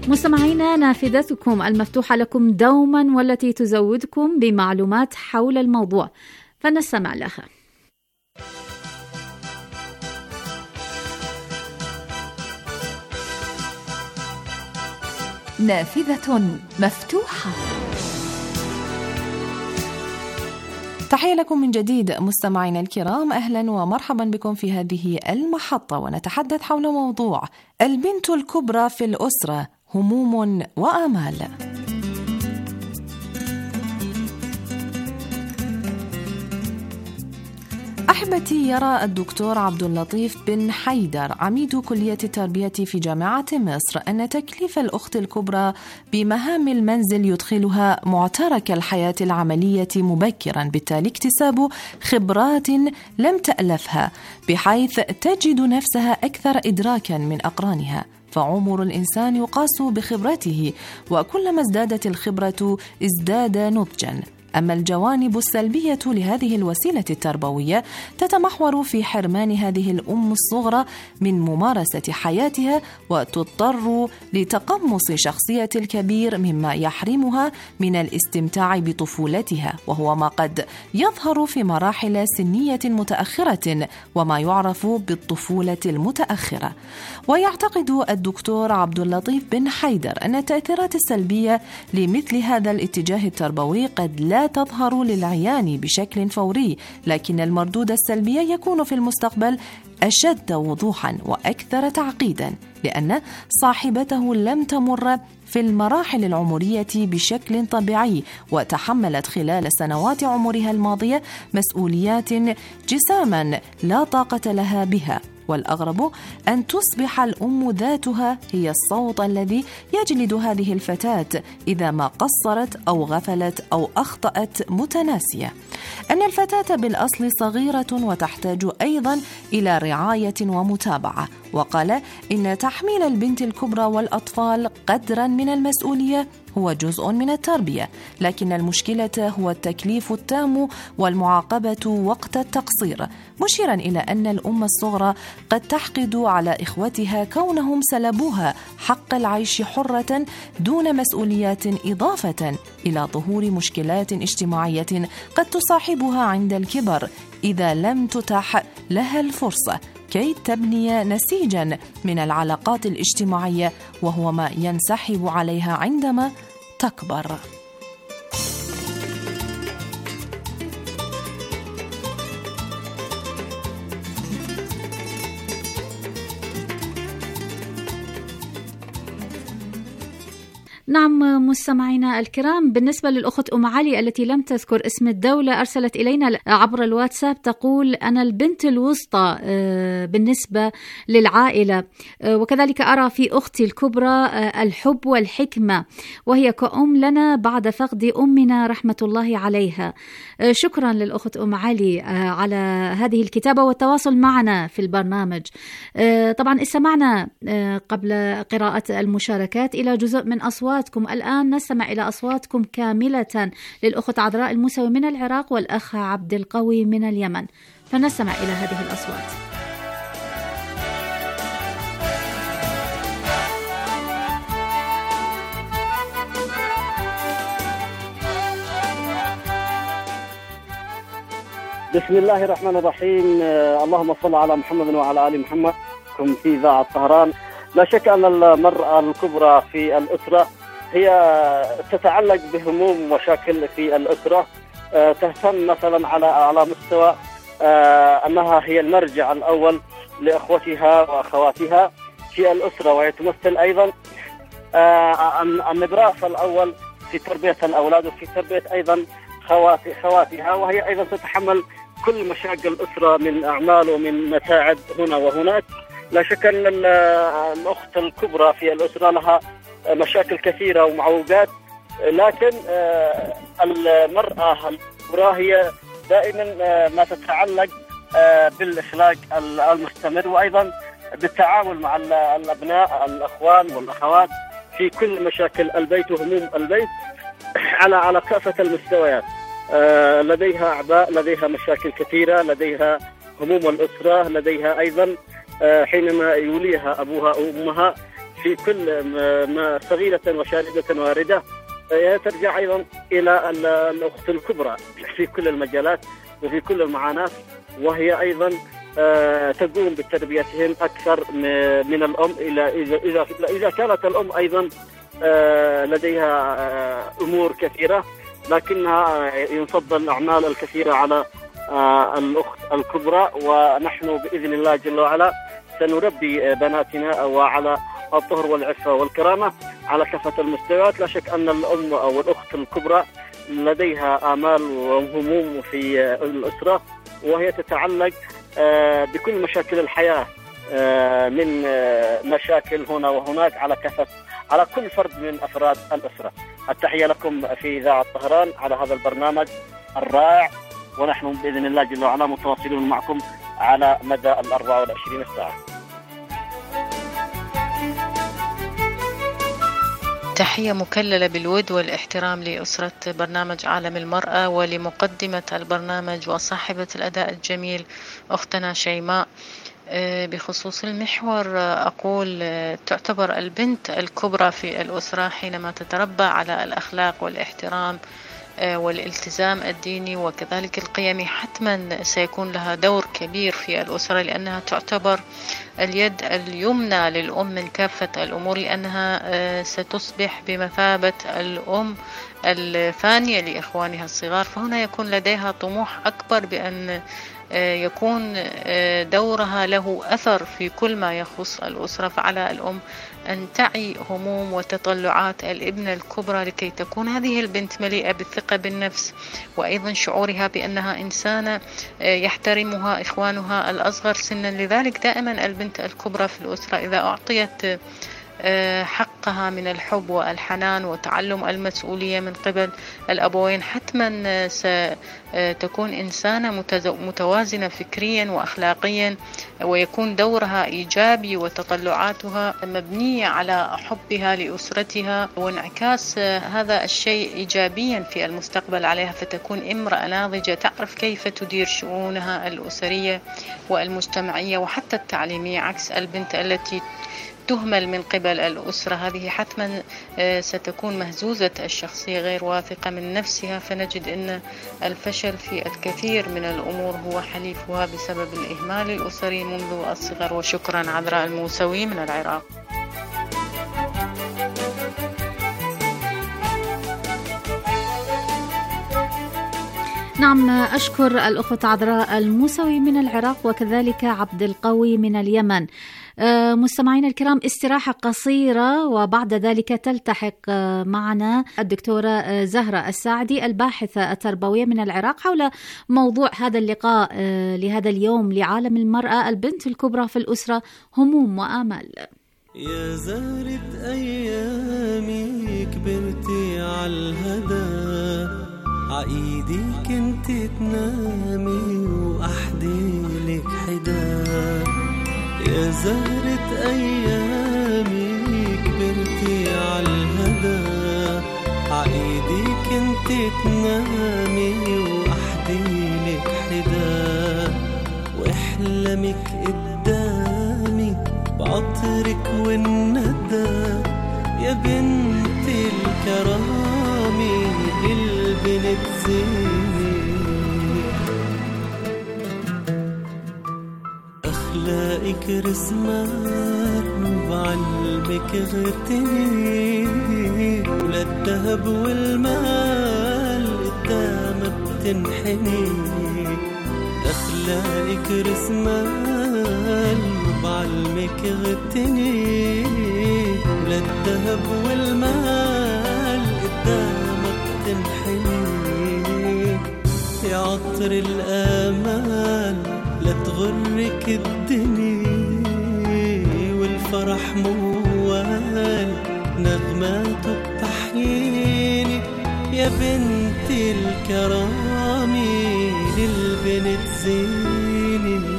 مستمعينا، نافذتكم المفتوحة لكم دوما والتي تزودكم بمعلومات حول الموضوع، فنستمع لها. نافذة مفتوحة. تحية لكم من جديد مستمعينا الكرام، أهلا ومرحبا بكم في هذه المحطة، ونتحدث حول موضوع البنت الكبرى في الأسرة، هموم وآمال. أحبتي، يرى الدكتور عبد اللطيف بن حيدر عميد كلية التربية في جامعة مصر أن تكليف الأخت الكبرى بمهام المنزل يدخلها معترك الحياة العملية مبكرا، بالتالي اكتساب خبرات لم تألفها، بحيث تجد نفسها أكثر إدراكا من أقرانها، فعمر الإنسان يقاس بخبرته، وكلما ازدادت الخبرة ازداد نضجا. أما الجوانب السلبية لهذه الوسيلة التربوية تتمحور في حرمان هذه الأم الصغرى من ممارسة حياتها، وتضطر لتقمص شخصية الكبير، مما يحرمها من الاستمتاع بطفولتها، وهو ما قد يظهر في مراحل سنية متأخرة وما يعرف بالطفولة المتأخرة. ويعتقد الدكتور عبد اللطيف بن حيدر أن التأثيرات السلبية لمثل هذا الاتجاه التربوي قد لا تظهر للعيان بشكل فوري، لكن المردود السلبي يكون في المستقبل أشد وضوحا وأكثر تعقيدا، لأن صاحبته لم تمر في المراحل العمرية بشكل طبيعي، وتحملت خلال سنوات عمرها الماضية مسؤوليات جساما لا طاقة لها بها. والأغرب أن تصبح الأم ذاتها هي الصوت الذي يجلد هذه الفتاة إذا ما قصرت أو غفلت أو أخطأت متناسية. أن الفتاة بالأصل صغيرة وتحتاج أيضا إلى رعاية ومتابعة. وقال إن تحميل البنت الكبرى والأطفال قدرا من المسؤولية هو جزء من التربية، لكن المشكلة هو التكليف التام والمعاقبة وقت التقصير، مشيرا إلى أن الأم الصغرى قد تحقد على إخوتها كونهم سلبوها حق العيش حرة دون مسؤوليات، إضافة إلى ظهور مشكلات اجتماعية قد تصاحبها عند الكبر إذا لم تتح لها الفرصة كي تبني نسيجا من العلاقات الاجتماعية، وهو ما ينسحب عليها عندما تكبر. نعم مستمعينا الكرام، بالنسبة للأخت أم علي التي لم تذكر اسم الدولة، أرسلت إلينا عبر الواتساب تقول: أنا البنت الوسطى بالنسبة للعائلة، وكذلك أرى في أختي الكبرى الحب والحكمة، وهي كأم لنا بعد فقد أمنا رحمة الله عليها. شكرا للأخت أم علي على هذه الكتابة والتواصل معنا في البرنامج. طبعا استمعنا قبل قراءة المشاركات إلى جزء من أصوات أصواتكم. الآن نستمع إلى أصواتكم كاملة للأخت عذراء الموسوي من العراق والأخ عبد القوي من اليمن، فنستمع إلى هذه الأصوات. بسم الله الرحمن الرحيم. اللهم صل على محمد وعلى آل محمد. كم في إذاعة طهران. لا شك أن المرأة الكبرى في الأسرة هي تتعلق بهموم ومشاكل في الأسرة، تهتم مثلا على على مستوى أنها هي المرجع الأول لأخوتها وأخواتها في الأسرة، وهي تمثل أيضا النبراس الأول في تربية الأولاد وفي تربية أيضا خواتها، وهي أيضا تتحمل كل مشاكل الأسرة من أعمال ومن متاعب هنا وهناك. لا شك أن الأخت الكبرى في الأسرة لها مشاكل كثيرة ومعوقات، لكن المرأة الكبرى هي دائما ما تتعلق بالإخلاق المستمر، وأيضا بالتعامل مع الأبناء الأخوان والأخوات في كل مشاكل البيت وهموم البيت على على كافة المستويات. لديها أعباء، لديها مشاكل كثيرة، لديها هموم الأسرة، لديها أيضا حينما يوليها أبوها أو أمها في كل ما صغيرة وشاردة واردة ترجع أيضا إلى الأخت الكبرى في كل المجالات وفي كل المعاناة، وهي أيضا تقوم بتربيتهم أكثر من الأم. إذا إذا إذا كانت الأم أيضا لديها أمور كثيرة، لكنها ينفضل الأعمال الكثيرة على الأخت الكبرى. ونحن بإذن الله جل وعلا سنربي بناتنا وعلى الطهر والعفة والكرامة على كافة المستويات. لا شك أن الأم أو الأخت الكبرى لديها آمال وهموم في الأسرة، وهي تتعلق بكل مشاكل الحياة من مشاكل هنا وهناك على كافة على كل فرد من أفراد الأسرة. التحية لكم في إذاعة طهران على هذا البرنامج الرائع، ونحن بإذن الله جل وعلا متواصلون معكم على مدى الأربع والعشرين ساعة. تحية مكللة بالود والاحترام لأسرة برنامج عالم المرأة ولمقدمة البرنامج وصاحبة الأداء الجميل أختنا شيماء. بخصوص المحور أقول تعتبر البنت الكبرى في الأسرة حينما تتربى على الأخلاق والاحترام والالتزام الديني وكذلك القيمي، حتما سيكون لها دور كبير في الأسرة، لأنها تعتبر اليد اليمنى للأم من كافة الأمور، لأنها ستصبح بمثابة الأم الثانية لإخوانها الصغار. فهنا يكون لديها طموح أكبر بأن يكون دورها له أثر في كل ما يخص الأسرة. فعلى الأم أن تعي هموم وتطلعات الابنة الكبرى لكي تكون هذه البنت مليئة بالثقة بالنفس، وأيضا شعورها بأنها إنسانة يحترمها إخوانها الأصغر سنا. لذلك دائما البنت الكبرى في الأسرة إذا أعطيت حقها من الحب والحنان وتعلم المسؤولية من قبل الأبوين، حتما ستكون إنسانة متوازنة فكريا وأخلاقيا، ويكون دورها إيجابي وتطلعاتها مبنية على حبها لأسرتها وانعكاس هذا الشيء إيجابيا في المستقبل عليها، فتكون امرأة ناضجة تعرف كيف تدير شؤونها الأسرية والمجتمعية وحتى التعليمية، عكس البنت التي تهمل من قبل الأسرة. هذه حتما ستكون مهزوزة الشخصية غير واثقة من نفسها، فنجد أن الفشل في الكثير من الأمور هو حليفها بسبب الإهمال الأسري منذ الصغر. وشكرا. عذراء الموسوي من العراق. نعم، أشكر الأخت عذراء الموسوي من العراق وكذلك عبد القوي من اليمن. مستمعين الكرام، استراحة قصيرة وبعد ذلك تلتحق معنا الدكتورة زهرة الساعدي الباحثة التربوية من العراق حول موضوع هذا اللقاء لهذا اليوم لعالم المرأة، البنت الكبرى في الأسرة، هموم وآمال. يا زهرة أيامي كبرتي عالهدى، عايدي كنت تنامي وأحديلك حدا. يا زهرة أيامي كبرتي عالهدى، عايدي كنت تنامي وأحديلك حدا. واحلمك قدامي بعطرك والندى، يا بنت الكرامي للبنت زيني. أخلاقك رسمات وبعلمك غرتني، وللذهب والمال قدام بتنحني. أخلاقك رسمال وبعلمك غرتني، وللذهب والمال قدامك تنحني. يا عطر الآمال لا تغرك الدنيا، والفرح موال نغماته بتحييني. يا بنت الكرامي للبنت زيني.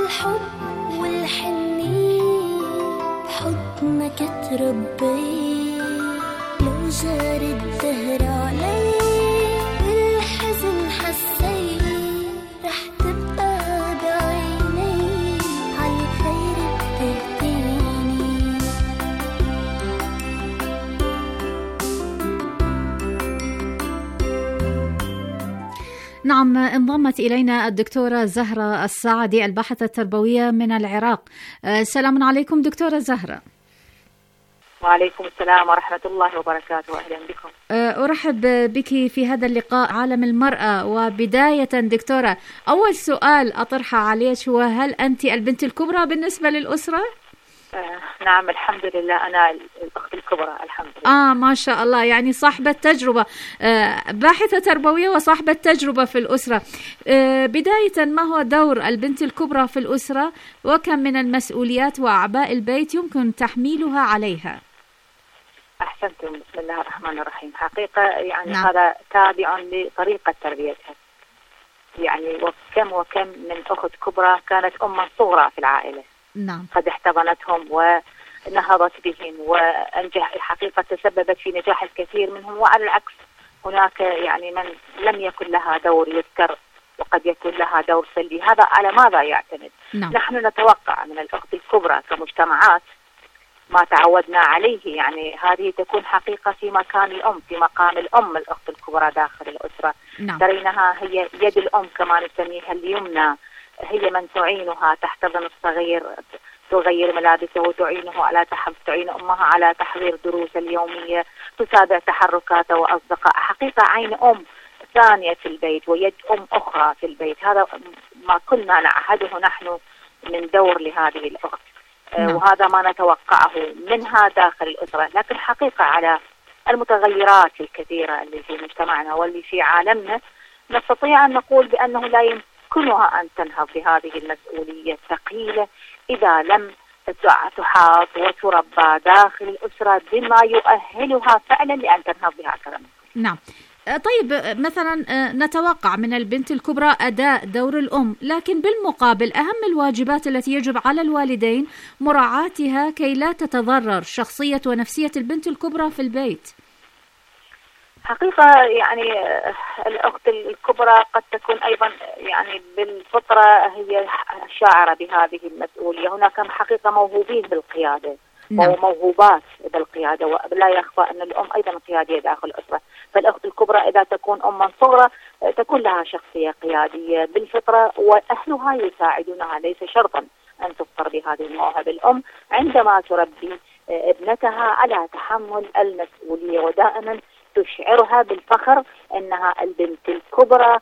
الحب والحنية بحضنك تربي، لو جار الدهر علي والحزن حسي رح تبقى بعيني عالخير بتهديني. نعم، انضمت إلينا الدكتورة زهرة السعدي الباحثة التربوية من العراق. السلام عليكم دكتورة زهرة. وعليكم السلام ورحمة الله وبركاته، أهلا بكم. أرحب بك في هذا اللقاء عالم المرأة. وبداية دكتورة، أول سؤال أطرحه عليك هو: هل أنت البنت الكبرى بالنسبة للأسرة؟ آه نعم الحمد لله، أنا الأخت الكبرى الحمد لله. آه ما شاء الله، يعني صاحبة تجربة، آه باحثة تربوية وصاحبة تجربة في الأسرة. آه بداية، ما هو دور البنت الكبرى في الأسرة، وكم من المسؤوليات وأعباء البيت يمكن تحميلها عليها؟ أحسنتم، بسم الله الرحمن الرحيم. حقيقة يعني نعم. هذا تابع لطريقة تربيتها، يعني وكم وكم من أخت كبرى كانت أما صغرى في العائلة. نعم. قد احتضنتهم ونهضت بهم وأنجح، حقيقة تسببت في نجاح الكثير منهم. وعلى العكس هناك يعني من لم يكن لها دور يذكر وقد يكون لها دور سلبي. هذا على ماذا يعتمد؟ نعم. نحن نتوقع من الأخت الكبرى كمجتمعات ما تعودنا عليه، يعني هذه تكون حقيقة في مكان الأم، في مقام الأم الأخت الكبرى داخل الأسرة. نعم. ترينها هي يد الأم كما نسميها اليمنى، هي من تعينها، تحتضن الصغير، تغير ملابسه، تعينه على تحف تعين أمها على تحضير دروس اليومية، تتابع تحركاته وأصدقاء. حقيقة عين أم ثانية في البيت ويد أم أخرى في البيت. هذا ما كنا نعهده نحن من دور لهذه الأخت. نعم. وهذا ما نتوقعه منها داخل الأسرة. لكن حقيقة على المتغيرات الكثيرة اللي في مجتمعنا واللي في عالمنا، نستطيع أن نقول بأنه لا يمكنها أن تنهض بهذه المسؤولية الثقيلة إذا لم تحاط وتربى داخل الأسرة بما يؤهلها فعلا لأن تنهض بهكذا. نعم. طيب، مثلا نتوقع من البنت الكبرى أداء دور الأم، لكن بالمقابل أهم الواجبات التي يجب على الوالدين مراعاتها كي لا تتضرر شخصية ونفسية البنت الكبرى في البيت. حقيقة يعني الأخت الكبرى قد تكون أيضا يعني بالفطرة هي شاعرة بهذه المسؤولية. هناك حقيقة موهوبين بالقيادة. نعم. وموهوبات بالقيادة، ولا يخفى أن الأم أيضا قيادية داخل الأسرة. فالأخت الكبرى إذا تكون أما صغرى تكون لها شخصية قيادية بالفطرة، وأهلها يساعدونها، ليس شرطا أن تفطر بهذه المواهب. الأم عندما تربي ابنتها على تحمل المسؤولية، ودائما تشعرها بالفخر أنها البنت الكبرى،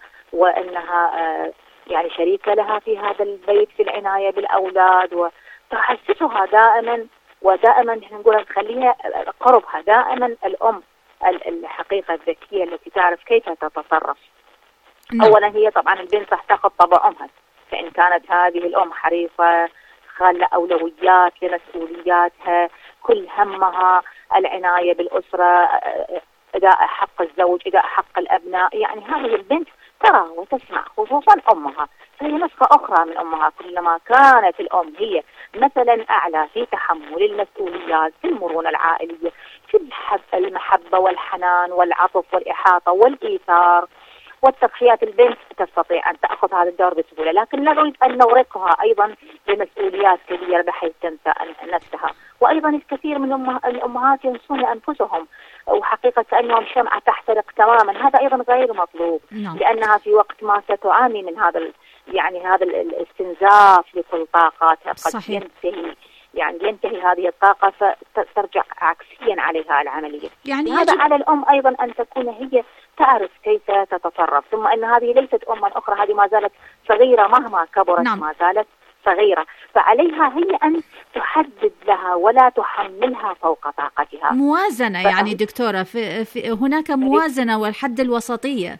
وأنها يعني شريكة لها في هذا البيت في العناية بالأولاد، وتحسسها دائما ودائما نقول تخليها قربها. دائما الأم الحقيقة الذكية التي تعرف كيف تتصرف. نعم. أولا هي طبعا البنت راح تأخذ طبع أمها، فإن كانت هذه الأم حريصة خالة أولويات لمسؤولياتها، كل همها العناية بالأسرة، أداء حق الزوج، أداء حق الأبناء، يعني هذه البنت ترى وتسمع خصوصا أمها، فهي نسخة أخرى من أمها. كلما كانت الأم هي مثلا أعلى في تحمل المسؤوليات، في المرونة العائلية، في المحبة والحنان والعطف والإحاطة والإيثار والتضحيات، البنت تستطيع أن تأخذ هذا الدور بسهولة. لكن لا نريد أن نغرقها أيضا بمسؤوليات كبيرة بحيث تنسى نفسها. وأيضا الكثير من الأمهات ينسون أنفسهم، وحقيقة كأنهم شمعة تحترق تماما. هذا أيضا غير مطلوب. نعم. لأنها في وقت ما ستعاني من هذا يعني هذا الاستنزاف لكل طاقاتها. قد صحيح. ينتهي يعني ينتهي هذه الطاقة فترجع عكسيا عليها العملية. يعني هذا يجب... على الأم أيضا أن تكون هي تعرف كيف تتصرف. ثم أن هذه ليست أما أخرى، هذه ما زالت صغيرة مهما كبرت. نعم. ما زالت صغيرة، فعليها هي أن تحدد لها ولا تحملها فوق طاقتها. موازنة ف... يعني دكتورة في... في هناك موازنة والحد الوسطية.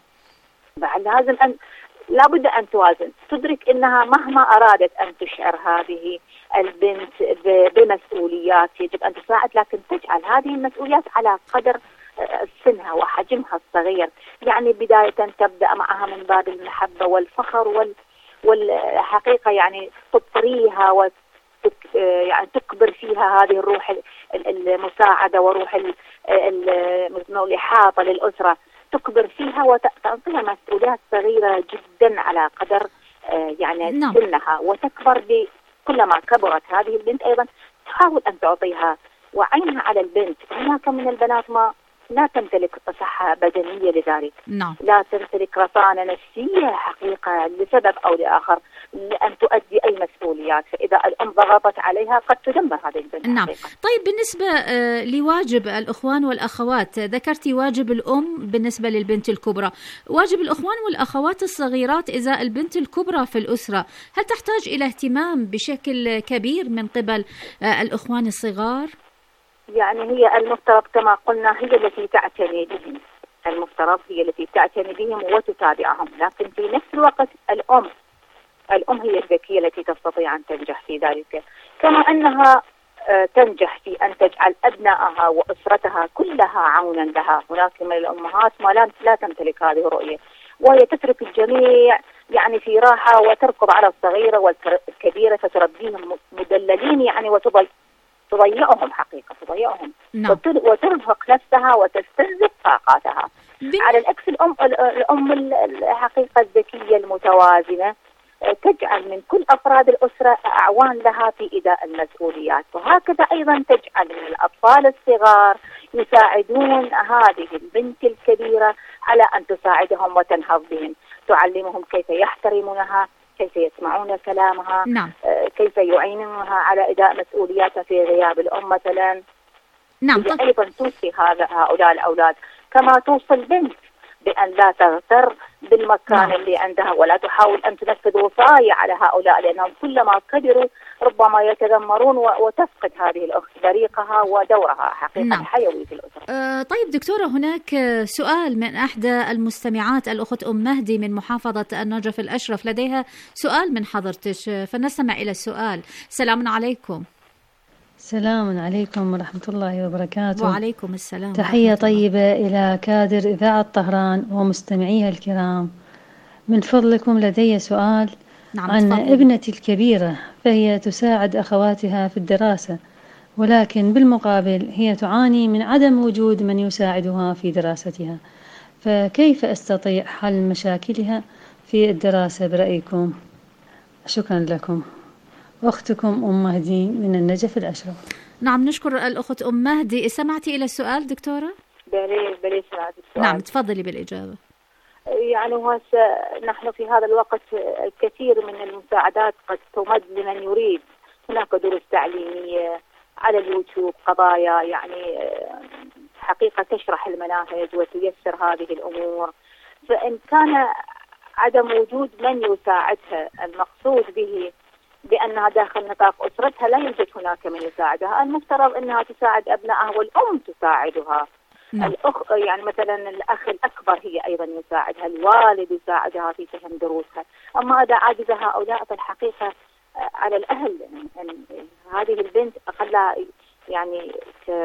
بعد لازم أن لابد أن توازن، تدرك أنها مهما أرادت أن تشعر هذه البنت بمسؤوليات يجب أن تساعد، لكن تجعل هذه المسؤوليات على قدر سنها وحجمها الصغير. يعني بداية تبدأ معها من باب المحبة والفخر وال والحقيقة يعني تطريها وت يعني تكبر فيها هذه الروح المساعدة وروح الإحاطة للأسرة، تكبر فيها وتعطيها مسؤوليات صغيرة جدا على قدر يعني نعم. سنها، وتكبر كلما كبرت هذه البنت أيضا تحاول أن تعطيها وعينها على البنت. هناك من البنات ما لا تمتلك صحة بدنية لذلك، نعم. لا تمتلك رصانة نفسية حقيقة لسبب أو لآخر لأن تؤدي أي مسؤوليات، فإذا الأم ضغطت عليها قد تدمر هذه البنت. نعم. حقيقة. طيب بالنسبة لواجب الأخوان والأخوات، ذكرتي واجب الأم بالنسبة للبنت الكبرى، واجب الأخوان والأخوات الصغيرات إزاء البنت الكبرى في الأسرة، هل تحتاج إلى اهتمام بشكل كبير من قبل الأخوان الصغار؟ يعني هي المفترض كما قلنا هي التي تعتني بهم، المفترض هي التي تعتني بهم وتتابعهم، لكن في نفس الوقت الأم الأم هي الذكية التي تستطيع أن تنجح في ذلك، كما أنها تنجح في أن تجعل أبنائها وأسرتها كلها عونا لها. هناك من الأمهات ما لا تمتلك هذه الرؤية، وهي تترك الجميع يعني في راحة وتركض على الصغيرة والكبيرة فتربيهم مدللين يعني وتضيع تضيعهم حقيقة تضيعهم نعم. وترهق نفسها وتستنزف طاقاتها. على العكس الأم الأم الحقيقة الذكية المتوازنة تجعل من كل أفراد الأسرة أعوان لها في إداء المسؤوليات، وهكذا أيضا تجعل من الأطفال الصغار يساعدون هذه البنت الكبيرة على أن تساعدهم وتنهض بهم، تعلمهم كيف يحترمونها، كيف يسمعون كلامها، نعم. كيف يعينونها على إداء مسؤولياتها في غياب الأم مثلا. نعم. أيضا توصي هؤلاء الأولاد كما توصي البنت بأن لا تغتر بالمكان نعم. اللي عندها، ولا تحاول أن تنفذ وصايا على هؤلاء، لأنهم كلما كبروا ربما يتذمرون وتفقد هذه الأخت بريقها ودورها حقيقة نعم. حيوي في الأسرة. أه طيب دكتورة، هناك سؤال من إحدى المستمعات الأخت أم مهدي من محافظة النجف الأشرف، لديها سؤال من حضرتك فنستمع إلى السؤال. السلام عليكم. السلام عليكم ورحمة الله وبركاته. وعليكم السلام. تحية طيبة إلى كادر إذاعة طهران ومستمعيها الكرام. من فضلكم لدي سؤال نعم عن تفضل. ابنتي الكبيرة، فهي تساعد أخواتها في الدراسة، ولكن بالمقابل هي تعاني من عدم وجود من يساعدها في دراستها، فكيف أستطيع حل مشاكلها في الدراسة برأيكم؟ شكرا لكم. أختكم أم مهدي من النجف الأشرف. نعم نشكر الأخت أم مهدي. سمعتي إلى السؤال دكتورة؟ بلي بلي سمعت السؤال. نعم تفضلي بالإجابة. يعني هسه نحن في هذا الوقت الكثير من المساعدات قد تمد لمن يريد، هناك دروس تعليمية على اليوتيوب، قضايا يعني حقيقة تشرح المناهج وتيسر هذه الأمور، فإن كان عدم وجود من يساعدها المقصود به بأنها داخل نطاق أسرتها لا يوجد هناك من يساعدها، المفترض أنها تساعد أبنائها والأم تساعدها. نعم. الأخ يعني مثلا الأخ الأكبر هي أيضا يساعدها، الوالد يساعدها في فهم دروسها، أما إذا عجز هؤلاء فالحقيقة على الأهل يعني هذه البنت أقلها يعني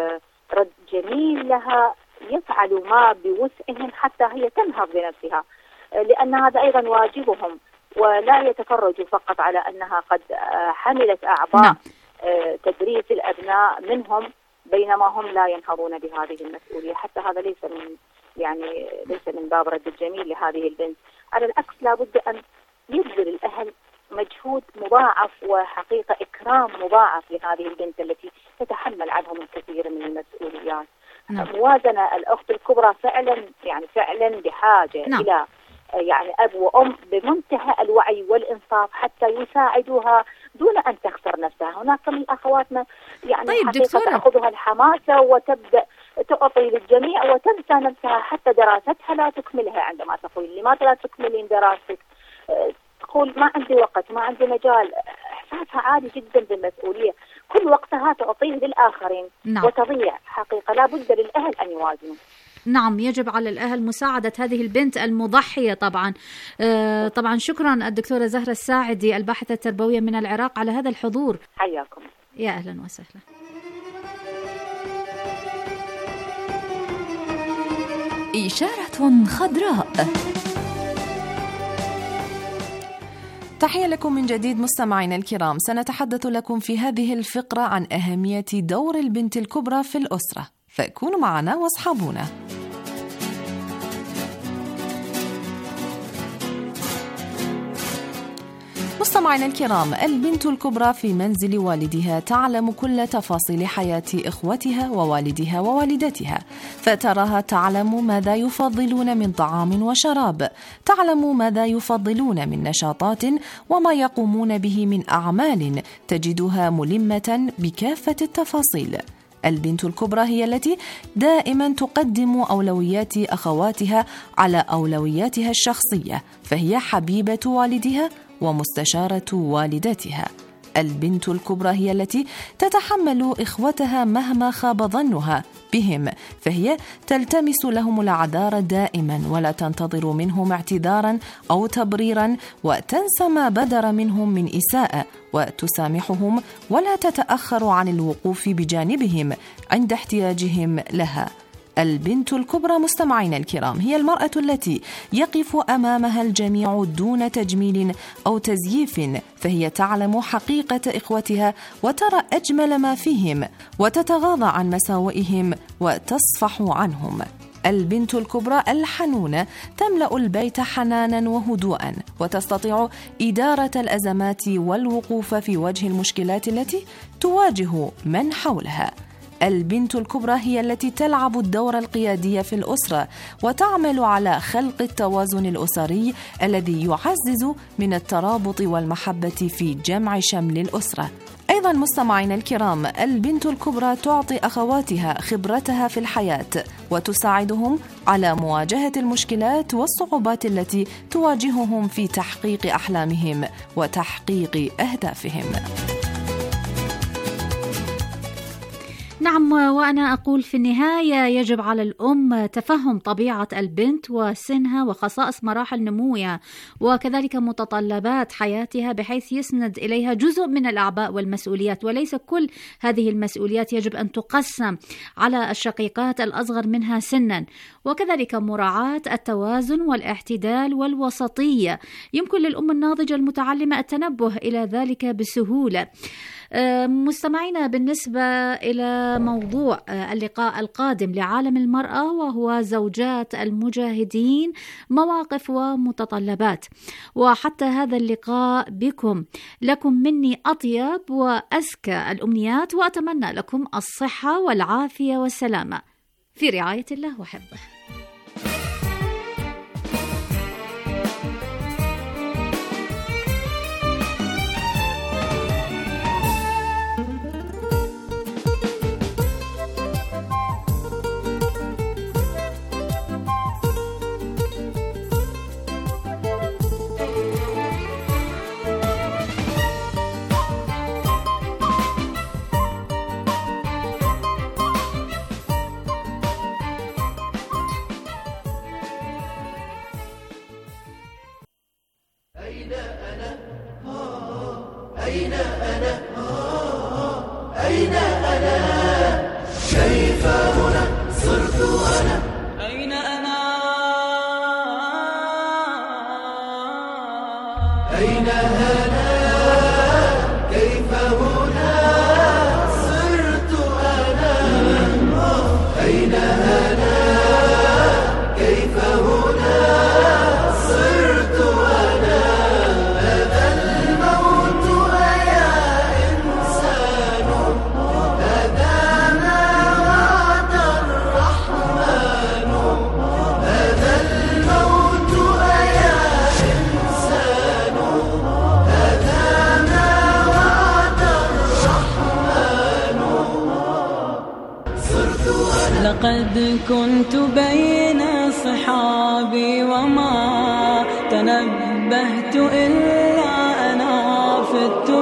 رد جميل لها يفعلوا ما بوسعهم حتى هي تنهض بنفسها، لأن هذا أيضا واجبهم، ولا يتفرجوا فقط على أنها قد حملت أعباء نعم. تدريس الأبناء منهم بينما هم لا ينهضون بهذه المسؤولية. حتى هذا ليس من يعني ليس من باب رد الجميل لهذه البنت، على العكس لابد أن يبذل الأهل مجهود مضاعف وحقيقة إكرام مضاعف لهذه البنت التي تتحمل عنهم الكثير من المسؤوليات. نعم. موازنة الأخت الكبرى فعلا يعني فعلا بحاجة نعم. إلى يعني أب وأم بمنتهى الوعي والإنصاف حتى يساعدوها دون أن تخسر نفسها. هناك من أخواتنا يعني طيب حقيقة تأخذها الحماسة وتبدأ تعطي للجميع وتنسى نفسها، حتى دراستها لا تكملها. عندما تقول لماذا لا تكملين دراستك؟ تقول ما عندي وقت، ما عندي مجال. إحساسها عالي جدا بالمسؤولية، كل وقتها تعطيه للآخرين. نعم. وتضيع. حقيقة لا بد للأهل أن يوازنوا. نعم يجب على الأهل مساعدة هذه البنت المضحية طبعا. آه طبعا شكرا الدكتورة زهرة الساعدي الباحثة التربوية من العراق على هذا الحضور. حياكم. يا أهلا وسهلا. إشارة خضراء. تحية لكم من جديد مستمعينا الكرام. سنتحدث لكم في هذه الفقرة عن أهمية دور البنت الكبرى في الأسرة، فكونوا معنا واصحابونا. مستمعينا الكرام، البنت الكبرى في منزل والدها تعلم كل تفاصيل حياة إخوتها ووالدها ووالدتها، فتراها تعلم ماذا يفضلون من طعام وشراب، تعلم ماذا يفضلون من نشاطات وما يقومون به من أعمال، تجدها ملمة بكافة التفاصيل. البنت الكبرى هي التي دائما تقدم أولويات أخواتها على أولوياتها الشخصية، فهي حبيبة والدها ومستشارة والدتها. البنت الكبرى هي التي تتحمل إخوتها مهما خاب ظنها بهم، فهي تلتمس لهم العذار دائما ولا تنتظر منهم اعتذارا أو تبريرا، وتنسى ما بدر منهم من إساءة وتسامحهم ولا تتأخر عن الوقوف بجانبهم عند احتياجهم لها. البنت الكبرى مستمعينا الكرام هي المرأة التي يقف أمامها الجميع دون تجميل أو تزييف، فهي تعلم حقيقة إخوتها وترى أجمل ما فيهم وتتغاضى عن مساوئهم وتصفح عنهم. البنت الكبرى الحنونة تملأ البيت حنانا وهدوءا، وتستطيع إدارة الأزمات والوقوف في وجه المشكلات التي تواجه من حولها. البنت الكبرى هي التي تلعب الدور القيادي في الأسرة وتعمل على خلق التوازن الأسري الذي يعزز من الترابط والمحبة في جمع شمل الأسرة. أيضا مستمعينا الكرام، البنت الكبرى تعطي أخواتها خبرتها في الحياة وتساعدهم على مواجهة المشكلات والصعوبات التي تواجههم في تحقيق أحلامهم وتحقيق أهدافهم. نعم، وأنا أقول في النهاية يجب على الأم تفهم طبيعة البنت وسنها وخصائص مراحل نموها وكذلك متطلبات حياتها، بحيث يسند إليها جزء من الأعباء والمسؤوليات، وليس كل هذه المسؤوليات يجب أن تقسم على الشقيقات الأصغر منها سنا، وكذلك مراعاة التوازن والاعتدال والوسطية. يمكن للأم الناضجة المتعلمة التنبه إلى ذلك بسهولة. مستمعينا، بالنسبة إلى موضوع اللقاء القادم لعالم المرأة وهو زوجات المجاهدين، مواقف ومتطلبات، وحتى هذا اللقاء بكم لكم مني أطيب وأزكى الأمنيات، وأتمنى لكم الصحة والعافية والسلامة في رعاية الله وحفظه. لقد كنت بين صحابي وما تنبهت إلا